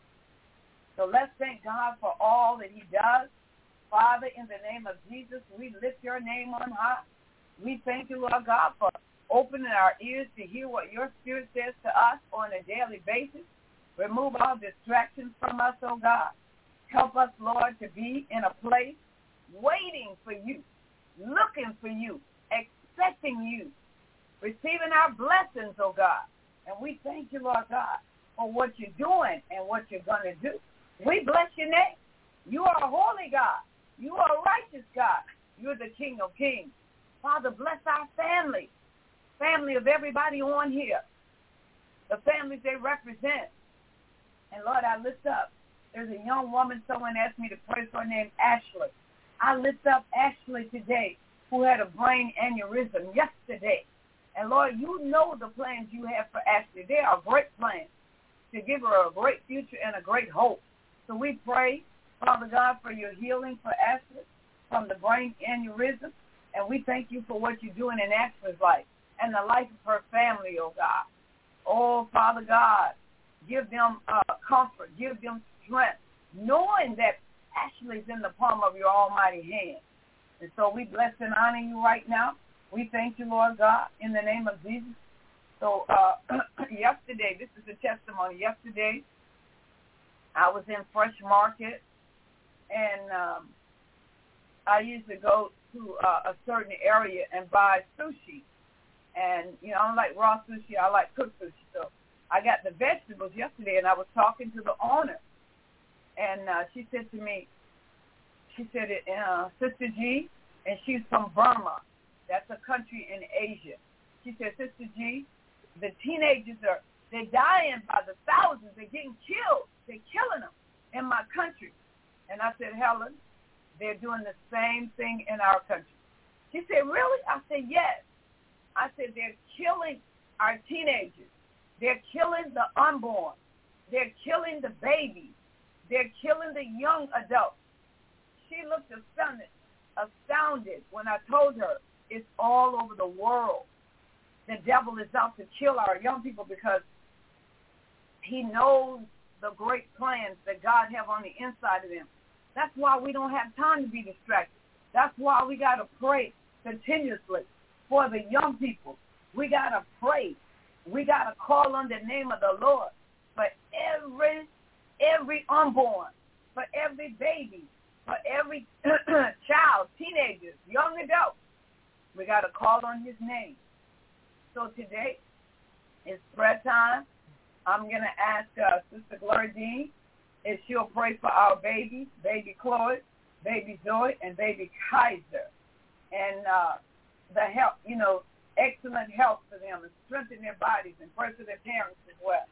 So let's thank God for all that he does. Father, in the name of Jesus, we lift your name on high. We thank you, Lord God, for opening our ears to hear what your Spirit says to us on a daily basis. Remove all distractions from us, oh God. Help us, Lord, to be in a place waiting for you, looking for you, expecting you, receiving our blessings, oh God. And we thank you, Lord God, for what you're doing and what you're going to do. We bless your name. You are a holy God. You are a righteous God. You're the King of kings. Father, bless our family, family of everybody on here, the families they represent. And, Lord, I lift up. There's a young woman, someone asked me to pray for her, named Ashley. I lift up Ashley today, who had a brain aneurysm yesterday. And, Lord, you know the plans you have for Ashley. They are great plans to give her a great future and a great hope. So we pray, Father God, for your healing for Ashley from the brain aneurysm. And we thank you for what you're doing in Ashley's life and the life of her family, oh God. Oh, Father God, give them uh, comfort, give them strength, knowing that Ashley's in the palm of your almighty hand. And so we bless and honor you right now. We thank you, Lord God, in the name of Jesus. So uh, yesterday, this is a testimony. Yesterday, I was in Fresh Market, and um, I usually go to uh, a certain area and buy sushi. And, you know, I don't like raw sushi. I like cooked sushi. So I got the vegetables yesterday, and I was talking to the owner. And uh, she said to me, she said, uh, Sister G, and she's from Burma. That's a country in Asia. She said, Sister G, the teenagers are, they're dying by the thousands. They're getting killed. They're killing them in my country. And I said, Helen, they're doing the same thing in our country. She said, really? I said, yes. I said, they're killing our teenagers. They're killing the unborn. They're killing the babies. They're killing the young adults. She looked astounded, astounded when I told her it's all over the world. The devil is out to kill our young people because he knows the great plans that God have on the inside of them. That's why we don't have time to be distracted. That's why we got to pray continuously for the young people. We got to pray. We got to call on the name of the Lord for every every unborn, for every baby, for every child, teenagers, young adults. We got to call on his name. So today is prayer time. I'm going to ask uh, Sister Gloria Dean if she'll pray for our babies, baby Chloe, baby Zoe, and baby Kaiser. And uh, the help, you know, excellent health for them and strengthen their bodies and pray for their parents as well.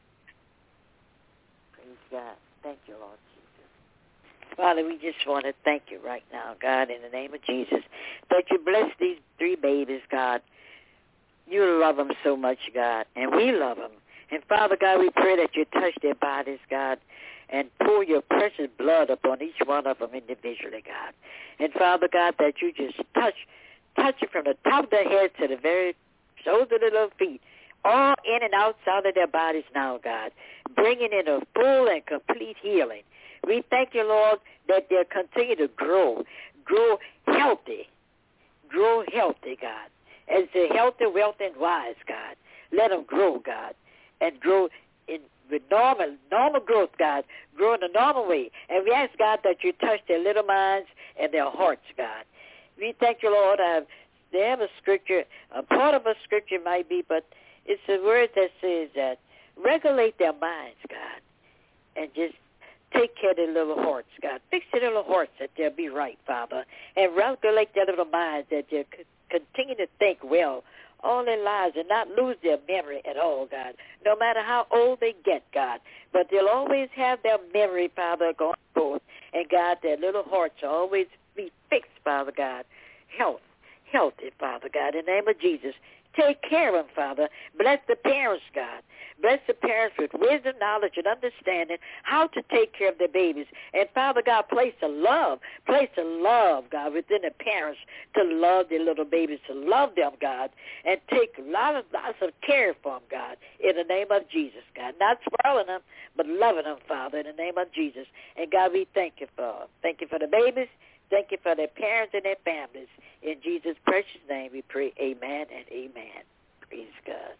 Praise God. Thank you, Lord Jesus. Father, we just want to thank you right now, God, in the name of Jesus, that you bless these three babies, God. You love them so much, God, and we love them. And, Father God, we pray that you touch their bodies, God, and pour your precious blood upon each one of them individually, God. And, Father God, that you just touch, touch it from the top of their head to the very soles of their little feet, all in and outside of their bodies now, God, bringing in a full and complete healing. We thank you, Lord, that they'll continue to grow, grow healthy, grow healthy, God. As they're healthy, wealthy, and wise, God. Let them grow, God, and grow in with normal, normal growth, God. Grow in a normal way. And we ask, God, that you touch their little minds and their hearts, God. We thank you, Lord. Uh, they have a scripture. A part of a scripture might be, but it's a word that says that regulate their minds, God, and just take care of their little hearts, God. Fix their little hearts that they'll be right, Father, and regulate their little minds that they'll continue to think well all their lives and not lose their memory at all, God, no matter how old they get, God. But they'll always have their memory, Father, going forth. And, God, their little hearts will always be fixed, Father God. Health, healthy, Father God, in the name of Jesus. Take care of them, Father. Bless the parents, God. Bless the parents with wisdom, knowledge, and understanding how to take care of their babies. And, Father God, place a love, place a love, God, within the parents to love their little babies, to love them, God, and take lots of, lots of care for them, God, in the name of Jesus, God. Not spoiling them, but loving them, Father, in the name of Jesus. And, God, we thank you for them. Thank you for the babies. Thank you for their parents and their families. In Jesus' precious name we pray, amen and amen. Praise God.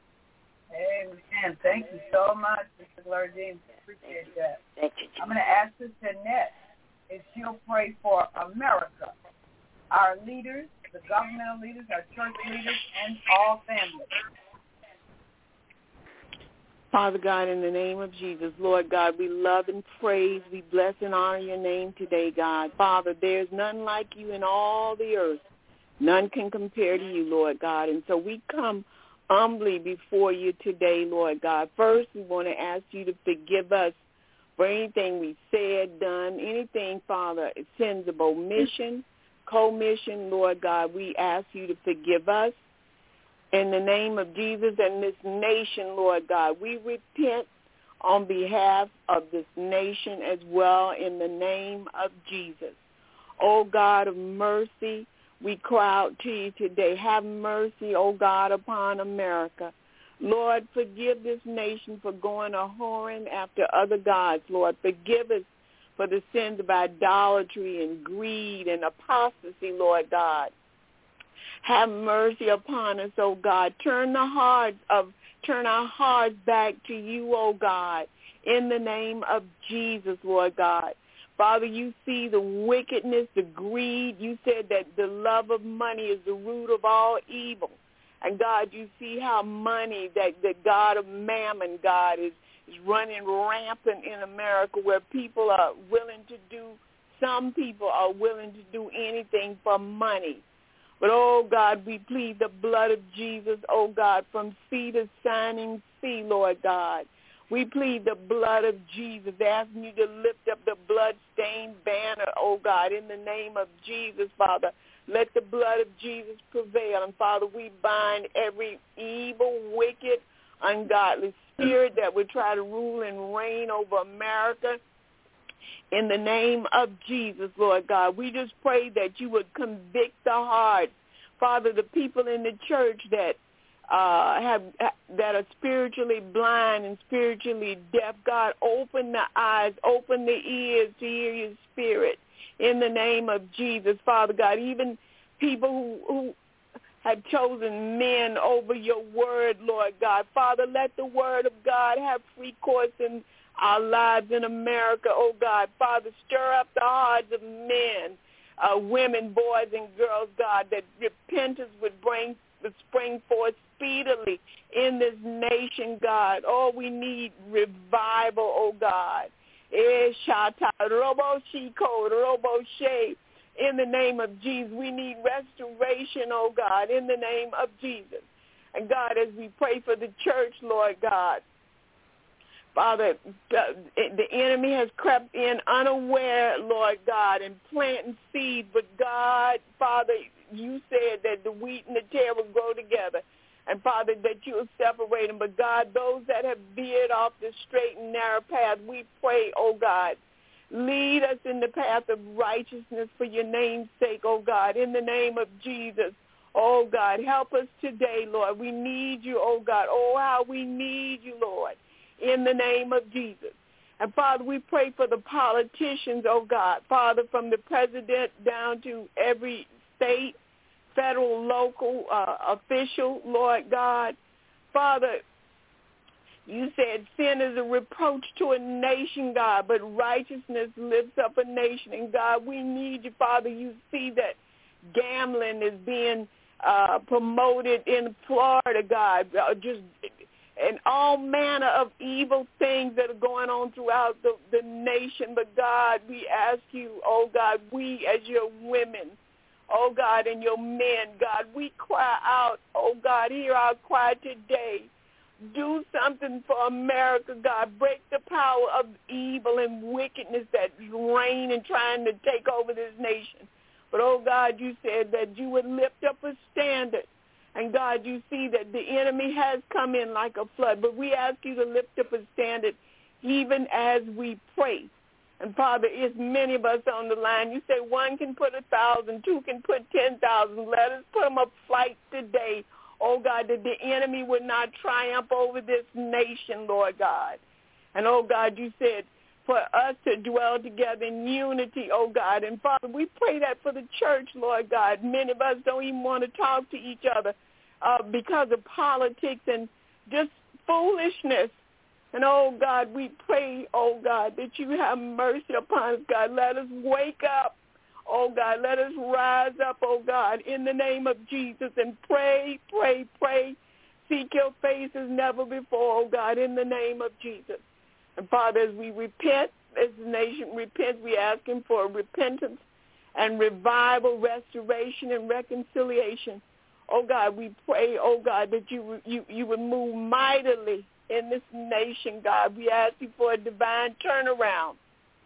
Amen. Thank you so much, Sister Gloria Dean. Appreciate Thank that. Thank you, Jesus. I'm going to ask Sister Annette if she'll pray for America, our leaders, the governmental leaders, our church leaders, and all families. Father God, in the name of Jesus, Lord God, we love and praise, we bless and honor your name today, God. Father, there's none like you in all the earth. None can compare to you, Lord God. And so we come humbly before you today, Lord God. First, we want to ask you to forgive us for anything we said, done, anything, Father, sins of omission, commission, Lord God. We ask you to forgive us. In the name of Jesus and this nation, Lord God, we repent on behalf of this nation as well in the name of Jesus. Oh, God of mercy, we cry out to you today. Have mercy, O God, upon America. Lord, forgive this nation for going a whoring after other gods, Lord. Forgive us for the sins of idolatry and greed and apostasy, Lord God. Have mercy upon us, O God. Turn the hearts of turn our hearts back to you, O God, in the name of Jesus, Lord God. Father, you see the wickedness, the greed. You said that the love of money is the root of all evil. And God, you see how money, that the God of mammon, God, is, is running rampant in America, where people are willing to do, some people are willing to do anything for money. But, oh, God, we plead the blood of Jesus, oh, God, from sea to shining sea, Lord God. We plead the blood of Jesus, asking you to lift up the blood-stained banner, oh, God, in the name of Jesus, Father. Let the blood of Jesus prevail. And, Father, we bind every evil, wicked, ungodly spirit that would try to rule and reign over America. In the name of Jesus, Lord God, we just pray that you would convict the hearts. Father, the people in the church that uh, have that are spiritually blind and spiritually deaf, God, open the eyes, open the ears to hear your spirit. In the name of Jesus, Father God, even people who, who have chosen men over your word, Lord God. Father, let the word of God have free course in our lives in America, oh God. Father, stir up the hearts of men, uh, women, boys, and girls, God, that repentance would bring spring forth speedily in this nation, God. Oh, we need revival, oh God. In the name of Jesus, we need restoration, oh God, in the name of Jesus. And God, as we pray for the church, Lord God, Father, the enemy has crept in unaware, Lord God, and planting seeds. But God, Father, you said that the wheat and the tare will grow together. And, Father, that you will separate them. But, God, those that have veered off the straight and narrow path, we pray, oh, God, lead us in the path of righteousness for your name's sake, oh, God, in the name of Jesus. Oh, God, help us today, Lord. We need you, oh, God. Oh, how we need you, Lord, in the name of Jesus. And, Father, we pray for the politicians, oh, God. Father, from the president down to every state, federal, local uh, official, Lord God. Father, you said sin is a reproach to a nation, God, but righteousness lifts up a nation. And, God, we need you, Father. You see that gambling is being uh, promoted in Florida, God, uh, just and all manner of evil things that are going on throughout the, the nation. But, God, we ask you, oh, God, we as your women, oh, God, and your men, God, we cry out, oh, God, hear our cry today. Do something for America, God. Break the power of evil and wickedness that's reign and trying to take over this nation. But, oh, God, you said that you would lift up a standard. And, God, you see that the enemy has come in like a flood. But we ask you to lift up a standard even as we pray. And, Father, it's many of us on the line. You say one can put a thousand, two can put ten thousand. Let us put them up flight today, oh, God, that the enemy would not triumph over this nation, Lord God. And, oh, God, you said for us to dwell together in unity, oh, God. And, Father, we pray that for the church, Lord God. Many of us don't even want to talk to each other uh, because of politics and just foolishness. And, oh, God, we pray, oh, God, that you have mercy upon us, God. Let us wake up, oh, God. Let us rise up, oh, God, in the name of Jesus and pray, pray, pray. Seek your face as never before, oh, God, in the name of Jesus. And, Father, as we repent, as the nation repents, we ask him for repentance and revival, restoration, and reconciliation. Oh, God, we pray, oh, God, that you you, you would move mightily in this nation, God. We ask you for a divine turnaround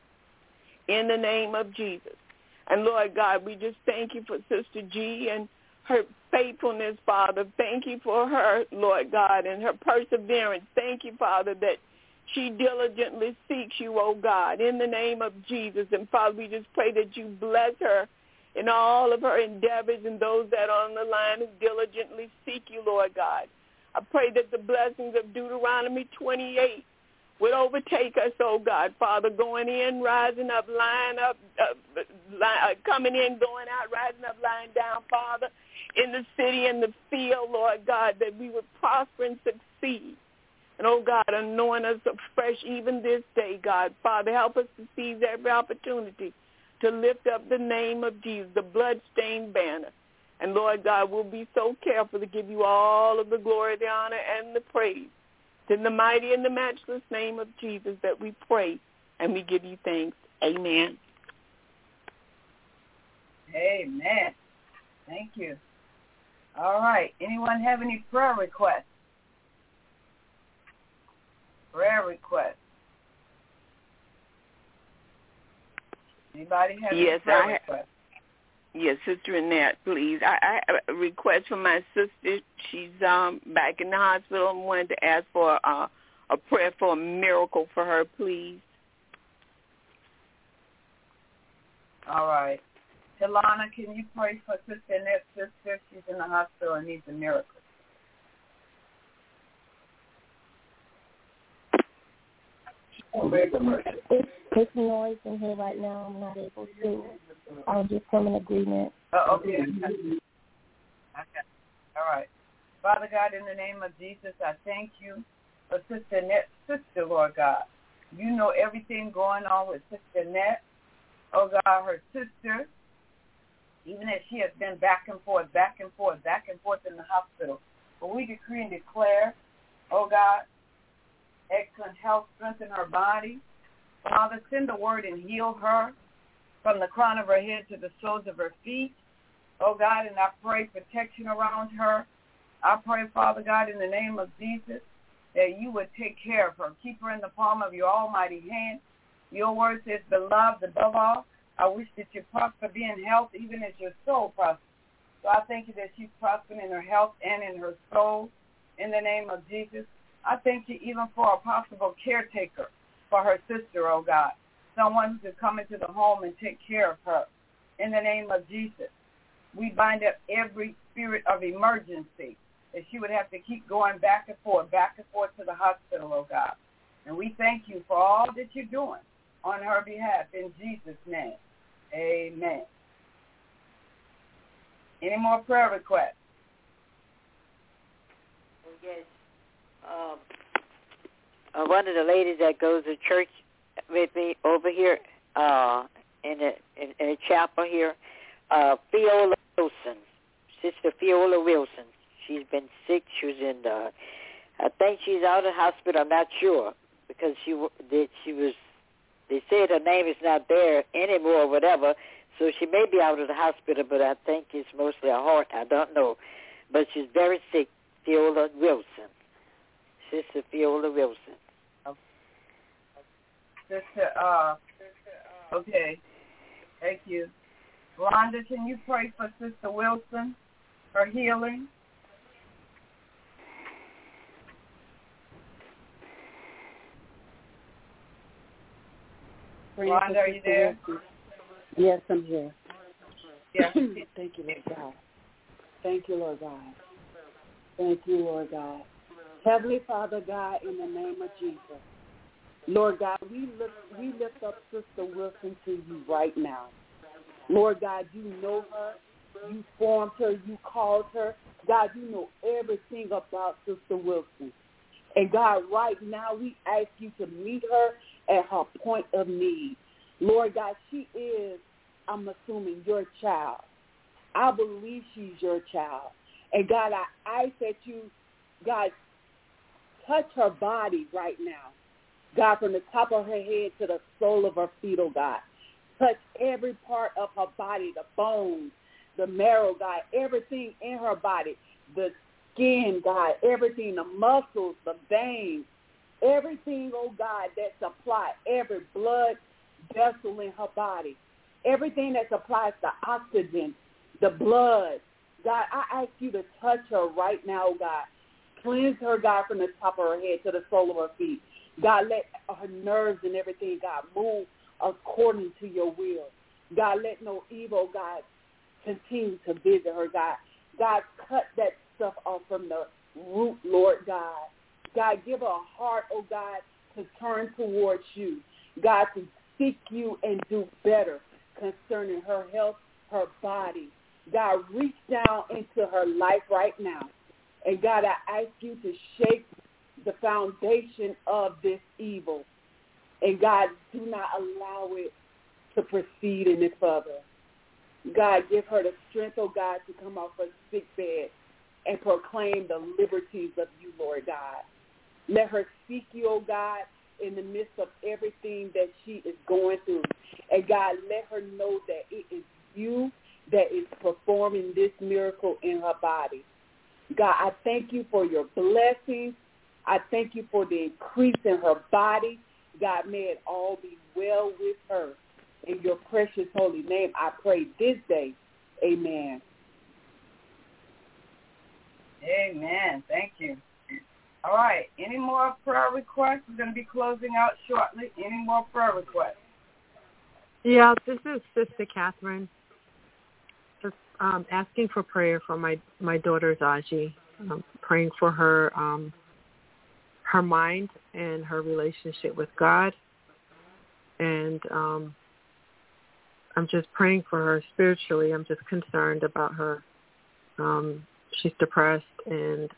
in the name of Jesus. And, Lord God, we just thank you for Sister G and her faithfulness, Father. Thank you for her, Lord God, and her perseverance. Thank you, Father, that she diligently seeks you, oh God, in the name of Jesus. And, Father, we just pray that you bless her in all of her endeavors and those that are on the line who diligently seek you, Lord God. I pray that the blessings of Deuteronomy twenty-eight would overtake us, oh God, Father, going in, rising up, lying up, uh, ly- uh, coming in, going out, rising up, lying down, Father, in the city and the field, Lord God, that we would prosper and succeed. And, oh God, anoint us afresh even this day, God. Father, help us to seize every opportunity to lift up the name of Jesus, the bloodstained banner. And, Lord God, we'll be so careful to give you all of the glory, the honor, and the praise. It's in the mighty and the matchless name of Jesus that we pray and we give you thanks. Amen. Amen. Thank you. All right. Anyone have any prayer requests? Prayer requests. Anybody have any yes, prayer I, requests? Yes, Sister Annette, please. I, I have a request from my sister. She's um back in the hospital and wanted to ask for uh, a prayer for a miracle for her, please. All right. Tilana, can you pray for Sister Annette's sister? She's in the hospital and needs a miracle. It's taking noise in here right now. I'm not able to. I'll just come in agreement. Oh, okay. Okay. All right. Father God, in the name of Jesus, I thank you for Sister Annette's sister, Lord God. You know everything going on with Sister Annette. Oh, God, her sister, even as she has been back and forth, back and forth, back and forth in the hospital. But we decree and declare, oh, God, excellent health, strengthen her body. Father, send the word and heal her from the crown of her head to the soles of her feet. Oh, God, and I pray protection around her. I pray, Father God, in the name of Jesus, that you would take care of her. Keep her in the palm of your almighty hand. Your word says, beloved, above all, I wish that you prosper, be in health, even as your soul prospers. So I thank you that she's prospering in her health and in her soul. In the name of Jesus, I thank you even for a possible caretaker for her sister, oh God, someone who could come into the home and take care of her. In the name of Jesus, we bind up every spirit of emergency that she would have to keep going back and forth, back and forth to the hospital, oh God. And we thank you for all that you're doing on her behalf in Jesus' name. Amen. Any more prayer requests? Yes. Um, uh, one of the ladies that goes to church with me over here uh, in, the, in, in the chapel here, uh, Fiola Wilson, Sister Fiola Wilson. She's been sick. She was in the, I think she's out of the hospital. I'm not sure because she did. She was. They said her name is not there anymore or whatever, so she may be out of the hospital, but I think it's mostly a heart. I don't know. But she's very sick, Fiola Wilson. Sister Fiola Wilson. Sister, uh, okay. Thank you. Rhonda, can you pray for Sister Wilson, her healing? Rhonda, are you there? Yes, I'm here. Yes. Thank you, Lord God. Thank you, Lord God. Thank you, Lord God. Heavenly Father God, in the name of Jesus, Lord God, we lift, we lift up Sister Wilson to you right now. Lord God, you know her. You formed her. You called her. God, you know everything about Sister Wilson. And God, right now we ask you to meet her at her point of need. Lord God, she is, I'm assuming, your child. I believe she's your child. And God, I ask that you, God, touch her body right now. God, from the top of her head to the sole of her feet, oh God. Touch every part of her body, the bones, the marrow, God, everything in her body, the skin, God, everything, the muscles, the veins, everything, oh God, that supplies every blood vessel in her body, everything that supplies the oxygen, the blood. God, I ask you to touch her right now, God. Cleanse her, God, from the top of her head to the sole of her feet. God, let her nerves and everything, God, move according to your will. God, let no evil, God, continue to visit her, God. God, cut that stuff off from the root, Lord God. God, give her a heart, oh God, to turn towards you. God, to seek you and do better concerning her health, her body. God, reach down into her life right now. And God, I ask you to shake the foundation of this evil. And God, do not allow it to proceed any further. God, give her the strength, oh God, to come off her sick bed and proclaim the liberties of you, Lord God. Let her seek you, oh God, in the midst of everything that she is going through. And God, let her know that it is you that is performing this miracle in her body. God, I thank you for your blessings. I thank you for the increase in her body. God, may it all be well with her. In your precious holy name, I pray this day. Amen. Amen. Thank you. All right. Any more prayer requests? We're going to be closing out shortly. Any more prayer requests? Yeah, this is Sister Catherine. Just um, asking for prayer for my, my daughter, Zaji. Um, praying for her, um, her mind and her relationship with God. And um, I'm just praying for her spiritually. I'm just concerned about her. Um, she's depressed and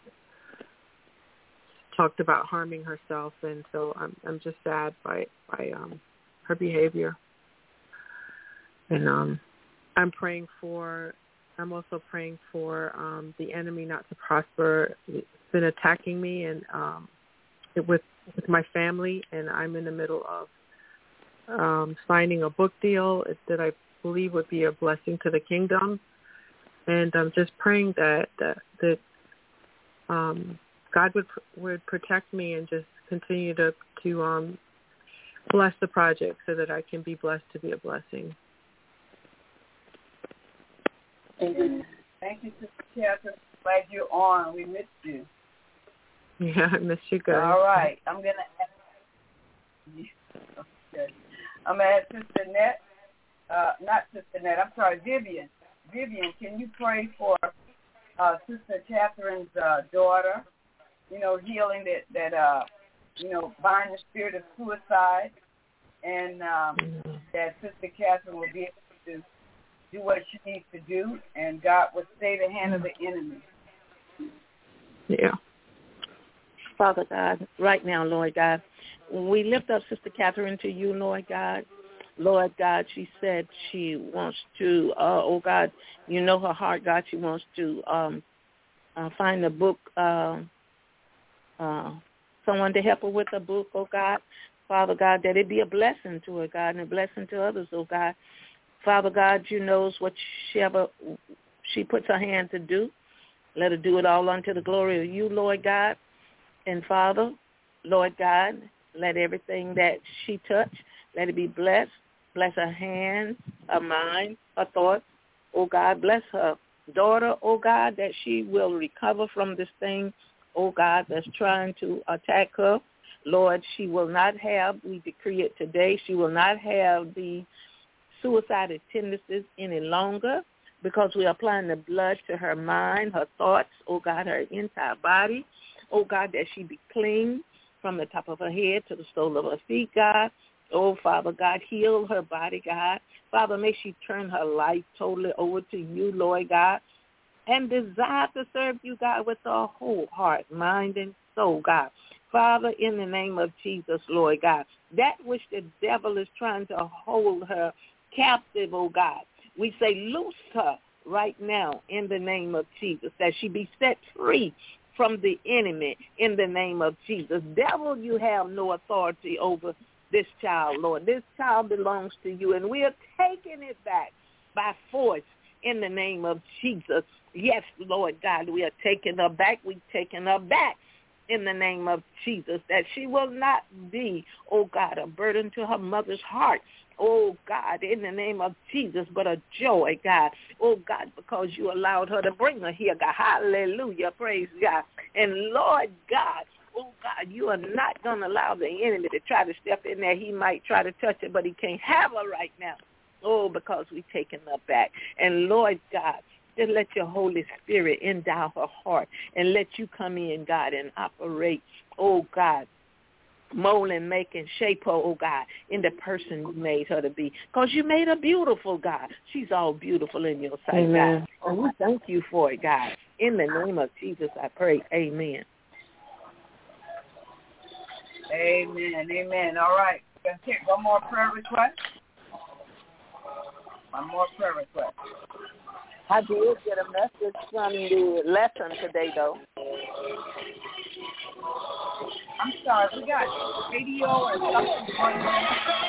talked about harming herself, and so I'm I'm just sad by by um, her behavior. And um, I'm praying for. I'm also praying for um, the enemy not to prosper. It's been attacking me and um, it, with with my family, and I'm in the middle of um, signing a book deal that I believe would be a blessing to the kingdom. And I'm just praying that that, that um, God would would protect me and just continue to to um, bless the project so that I can be blessed to be a blessing. Amen. Thank you, Sister Catherine. Glad you're on. We missed you. Yeah, I missed you guys. All right. I'm going to ask, okay. I'm going to ask Sister Net, uh, not Sister Net, I'm sorry, Vivian. Vivian, can you pray for uh, Sister Catherine's uh, daughter, you know, healing that, that uh, you know, bind the spirit of suicide, and um, mm-hmm. that Sister Catherine will be able to do what she needs to do, and God will stay the hand of the enemy. Yeah. Father God, right now, Lord God, we lift up Sister Catherine to you, Lord God. Lord God, she said she wants to, uh, oh God, you know her heart, God, she wants to um, uh, find a book, uh, uh, someone to help her with a book, oh God. Father God, that it be a blessing to her, God, and a blessing to others, oh God. Father God, you knows what she ever she puts her hand to do. Let her do it all unto the glory of you, Lord God. And Father, Lord God, let everything that she touch, let it be blessed. Bless her hands, her mind, her thoughts. Oh God, bless her daughter, oh God, that she will recover from this thing, oh God, that's trying to attack her. Lord, she will not have, we decree it today, she will not have the suicidal tendencies any longer, because we are applying the blood to her mind, her thoughts, oh God, her entire body. Oh God, that she be clean from the top of her head to the sole of her feet, God. Oh, Father God, heal her body, God. Father, may she turn her life totally over to you, Lord God, and desire to serve you, God, with her whole heart, mind, and soul, God. Father, in the name of Jesus, Lord God, that which the devil is trying to hold her captive, oh God, we say loose her right now in the name of Jesus, that she be set free from the enemy in the name of Jesus. Devil, you have no authority over this child, Lord. This child belongs to you, and we are taking it back by force in the name of Jesus. Yes, Lord God, we are taking her back. We're taking her back in the name of Jesus, that she will not be, oh God, a burden to her mother's heart. Oh, God, in the name of Jesus, but a joy, God. Oh, God, because you allowed her to bring her here, God. Hallelujah. Praise God. And, Lord God, oh, God, you are not going to allow the enemy to try to step in there. He might try to touch her, but he can't have her right now Oh, because we've taken her back. And Lord God, just let your Holy Spirit endow her heart and let you come in, God, and operate, oh God, mold and make and shape her, oh God, in the person you made her to be. Because you made her beautiful, God. She's all beautiful in your sight, Amen. God. And we thank you for it, God. In the name of Jesus, I pray. Amen. Amen. Amen. All right. We're going to take one more prayer request. One more prayer request. I did get a message from the lesson today, though. I'm sorry. We got radio or something going on.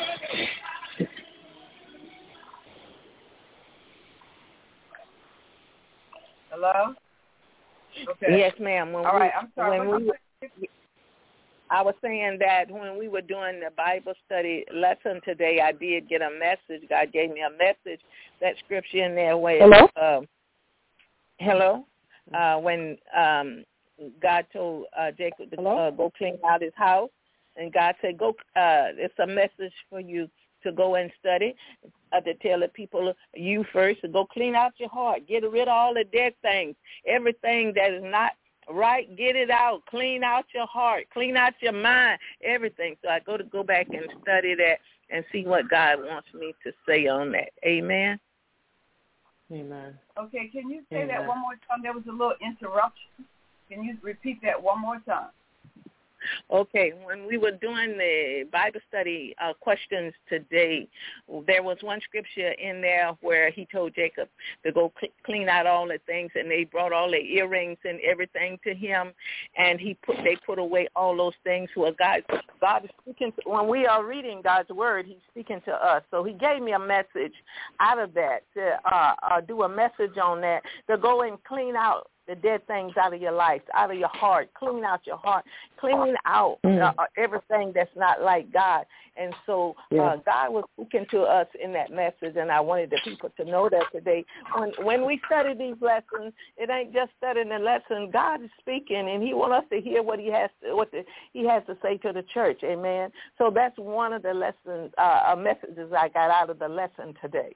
Hello? Okay. Yes, ma'am. When All we, right. I'm sorry. When we, I was saying that when we were doing the Bible study lesson today, I did get a message. God gave me a message, that scripture in there where, hello? Uh, hello? Uh, when um, God told uh, Jacob to uh, go clean out his house, and God said, "Go." Uh, it's a message for you to go and study, uh, to tell the people, you first, to go clean out your heart, get rid of all the dead things, everything that is not right, get it out, clean out your heart, clean out your mind, everything. So I go to go back and study that and see what God wants me to say on that. Amen. Amen. Okay, can you say Amen. that one more time? There was a little interruption. Can you repeat that one more time? Okay, when we were doing the Bible study uh, questions today, there was one scripture in there where he told Jacob to go cl- clean out all the things, and they brought all the earrings and everything to him, and he put they put away all those things. Well, God, God is speaking to, when we are reading God's word, he's speaking to us. So he gave me a message out of that to uh, uh, do a message on that, to go and clean out the dead things out of your life, out of your heart. Clean out your heart. Clean out uh, everything that's not like God. And so uh, God was speaking to us in that message, and I wanted the people to know that today. When when we study these lessons, it ain't just studying the lesson. God is speaking, and he wants us to hear what he has to, what the, he has to say to the church. Amen. So that's one of the lessons, uh, messages I got out of the lesson today.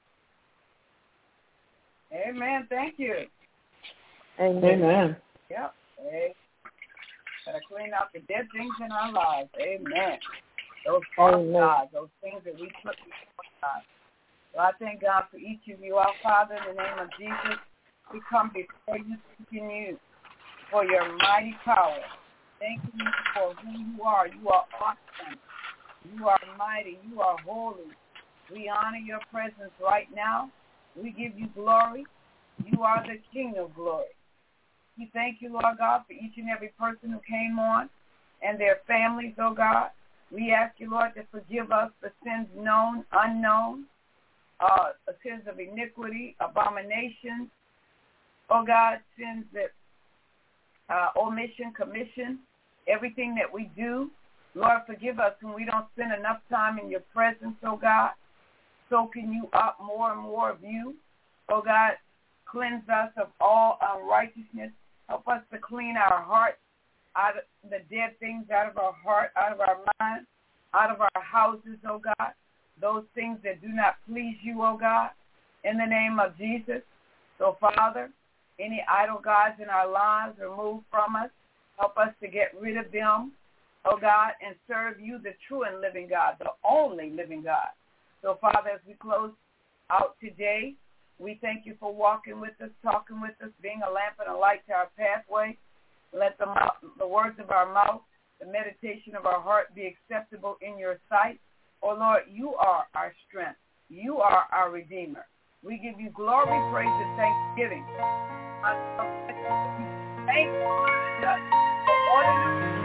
Amen. Thank you. Amen. Amen. Yep. Hey. Gotta clean out the dead things in our lives. Amen. Those false gods, those things that we put before God. So I thank God for each of you, our Father, in the name of Jesus. We come before you, thanking you for your mighty power. Thank you for who you are. You are awesome. You are mighty. You are holy. We honor your presence right now. We give you glory. You are the King of glory. We thank you, Lord God, for each and every person who came on and their families, oh God. We ask you, Lord, to forgive us for sins known, unknown, uh, sins of iniquity, abominations, oh God, sins that uh, omission, commission, everything that we do. Lord, forgive us when we don't spend enough time in your presence, oh God. Soaking you up more and more of you, oh God. Cleanse us of all unrighteousness. Help us to clean our hearts out of the dead things out of our heart, out of our mind, out of our houses, oh God. Those things that do not please you, oh God, in the name of Jesus. So, Father, any idol gods in our lives, remove from us. Help us to get rid of them, oh God, and serve you, the true and living God, the only living God. So, Father, as we close out today, we thank you for walking with us, talking with us, being a lamp and a light to our pathway. Let the, mouth, the words of our mouth, the meditation of our heart be acceptable in your sight. Oh, Lord, you are our strength. You are our Redeemer. We give you glory, praise, and thanksgiving. Thank you for ordering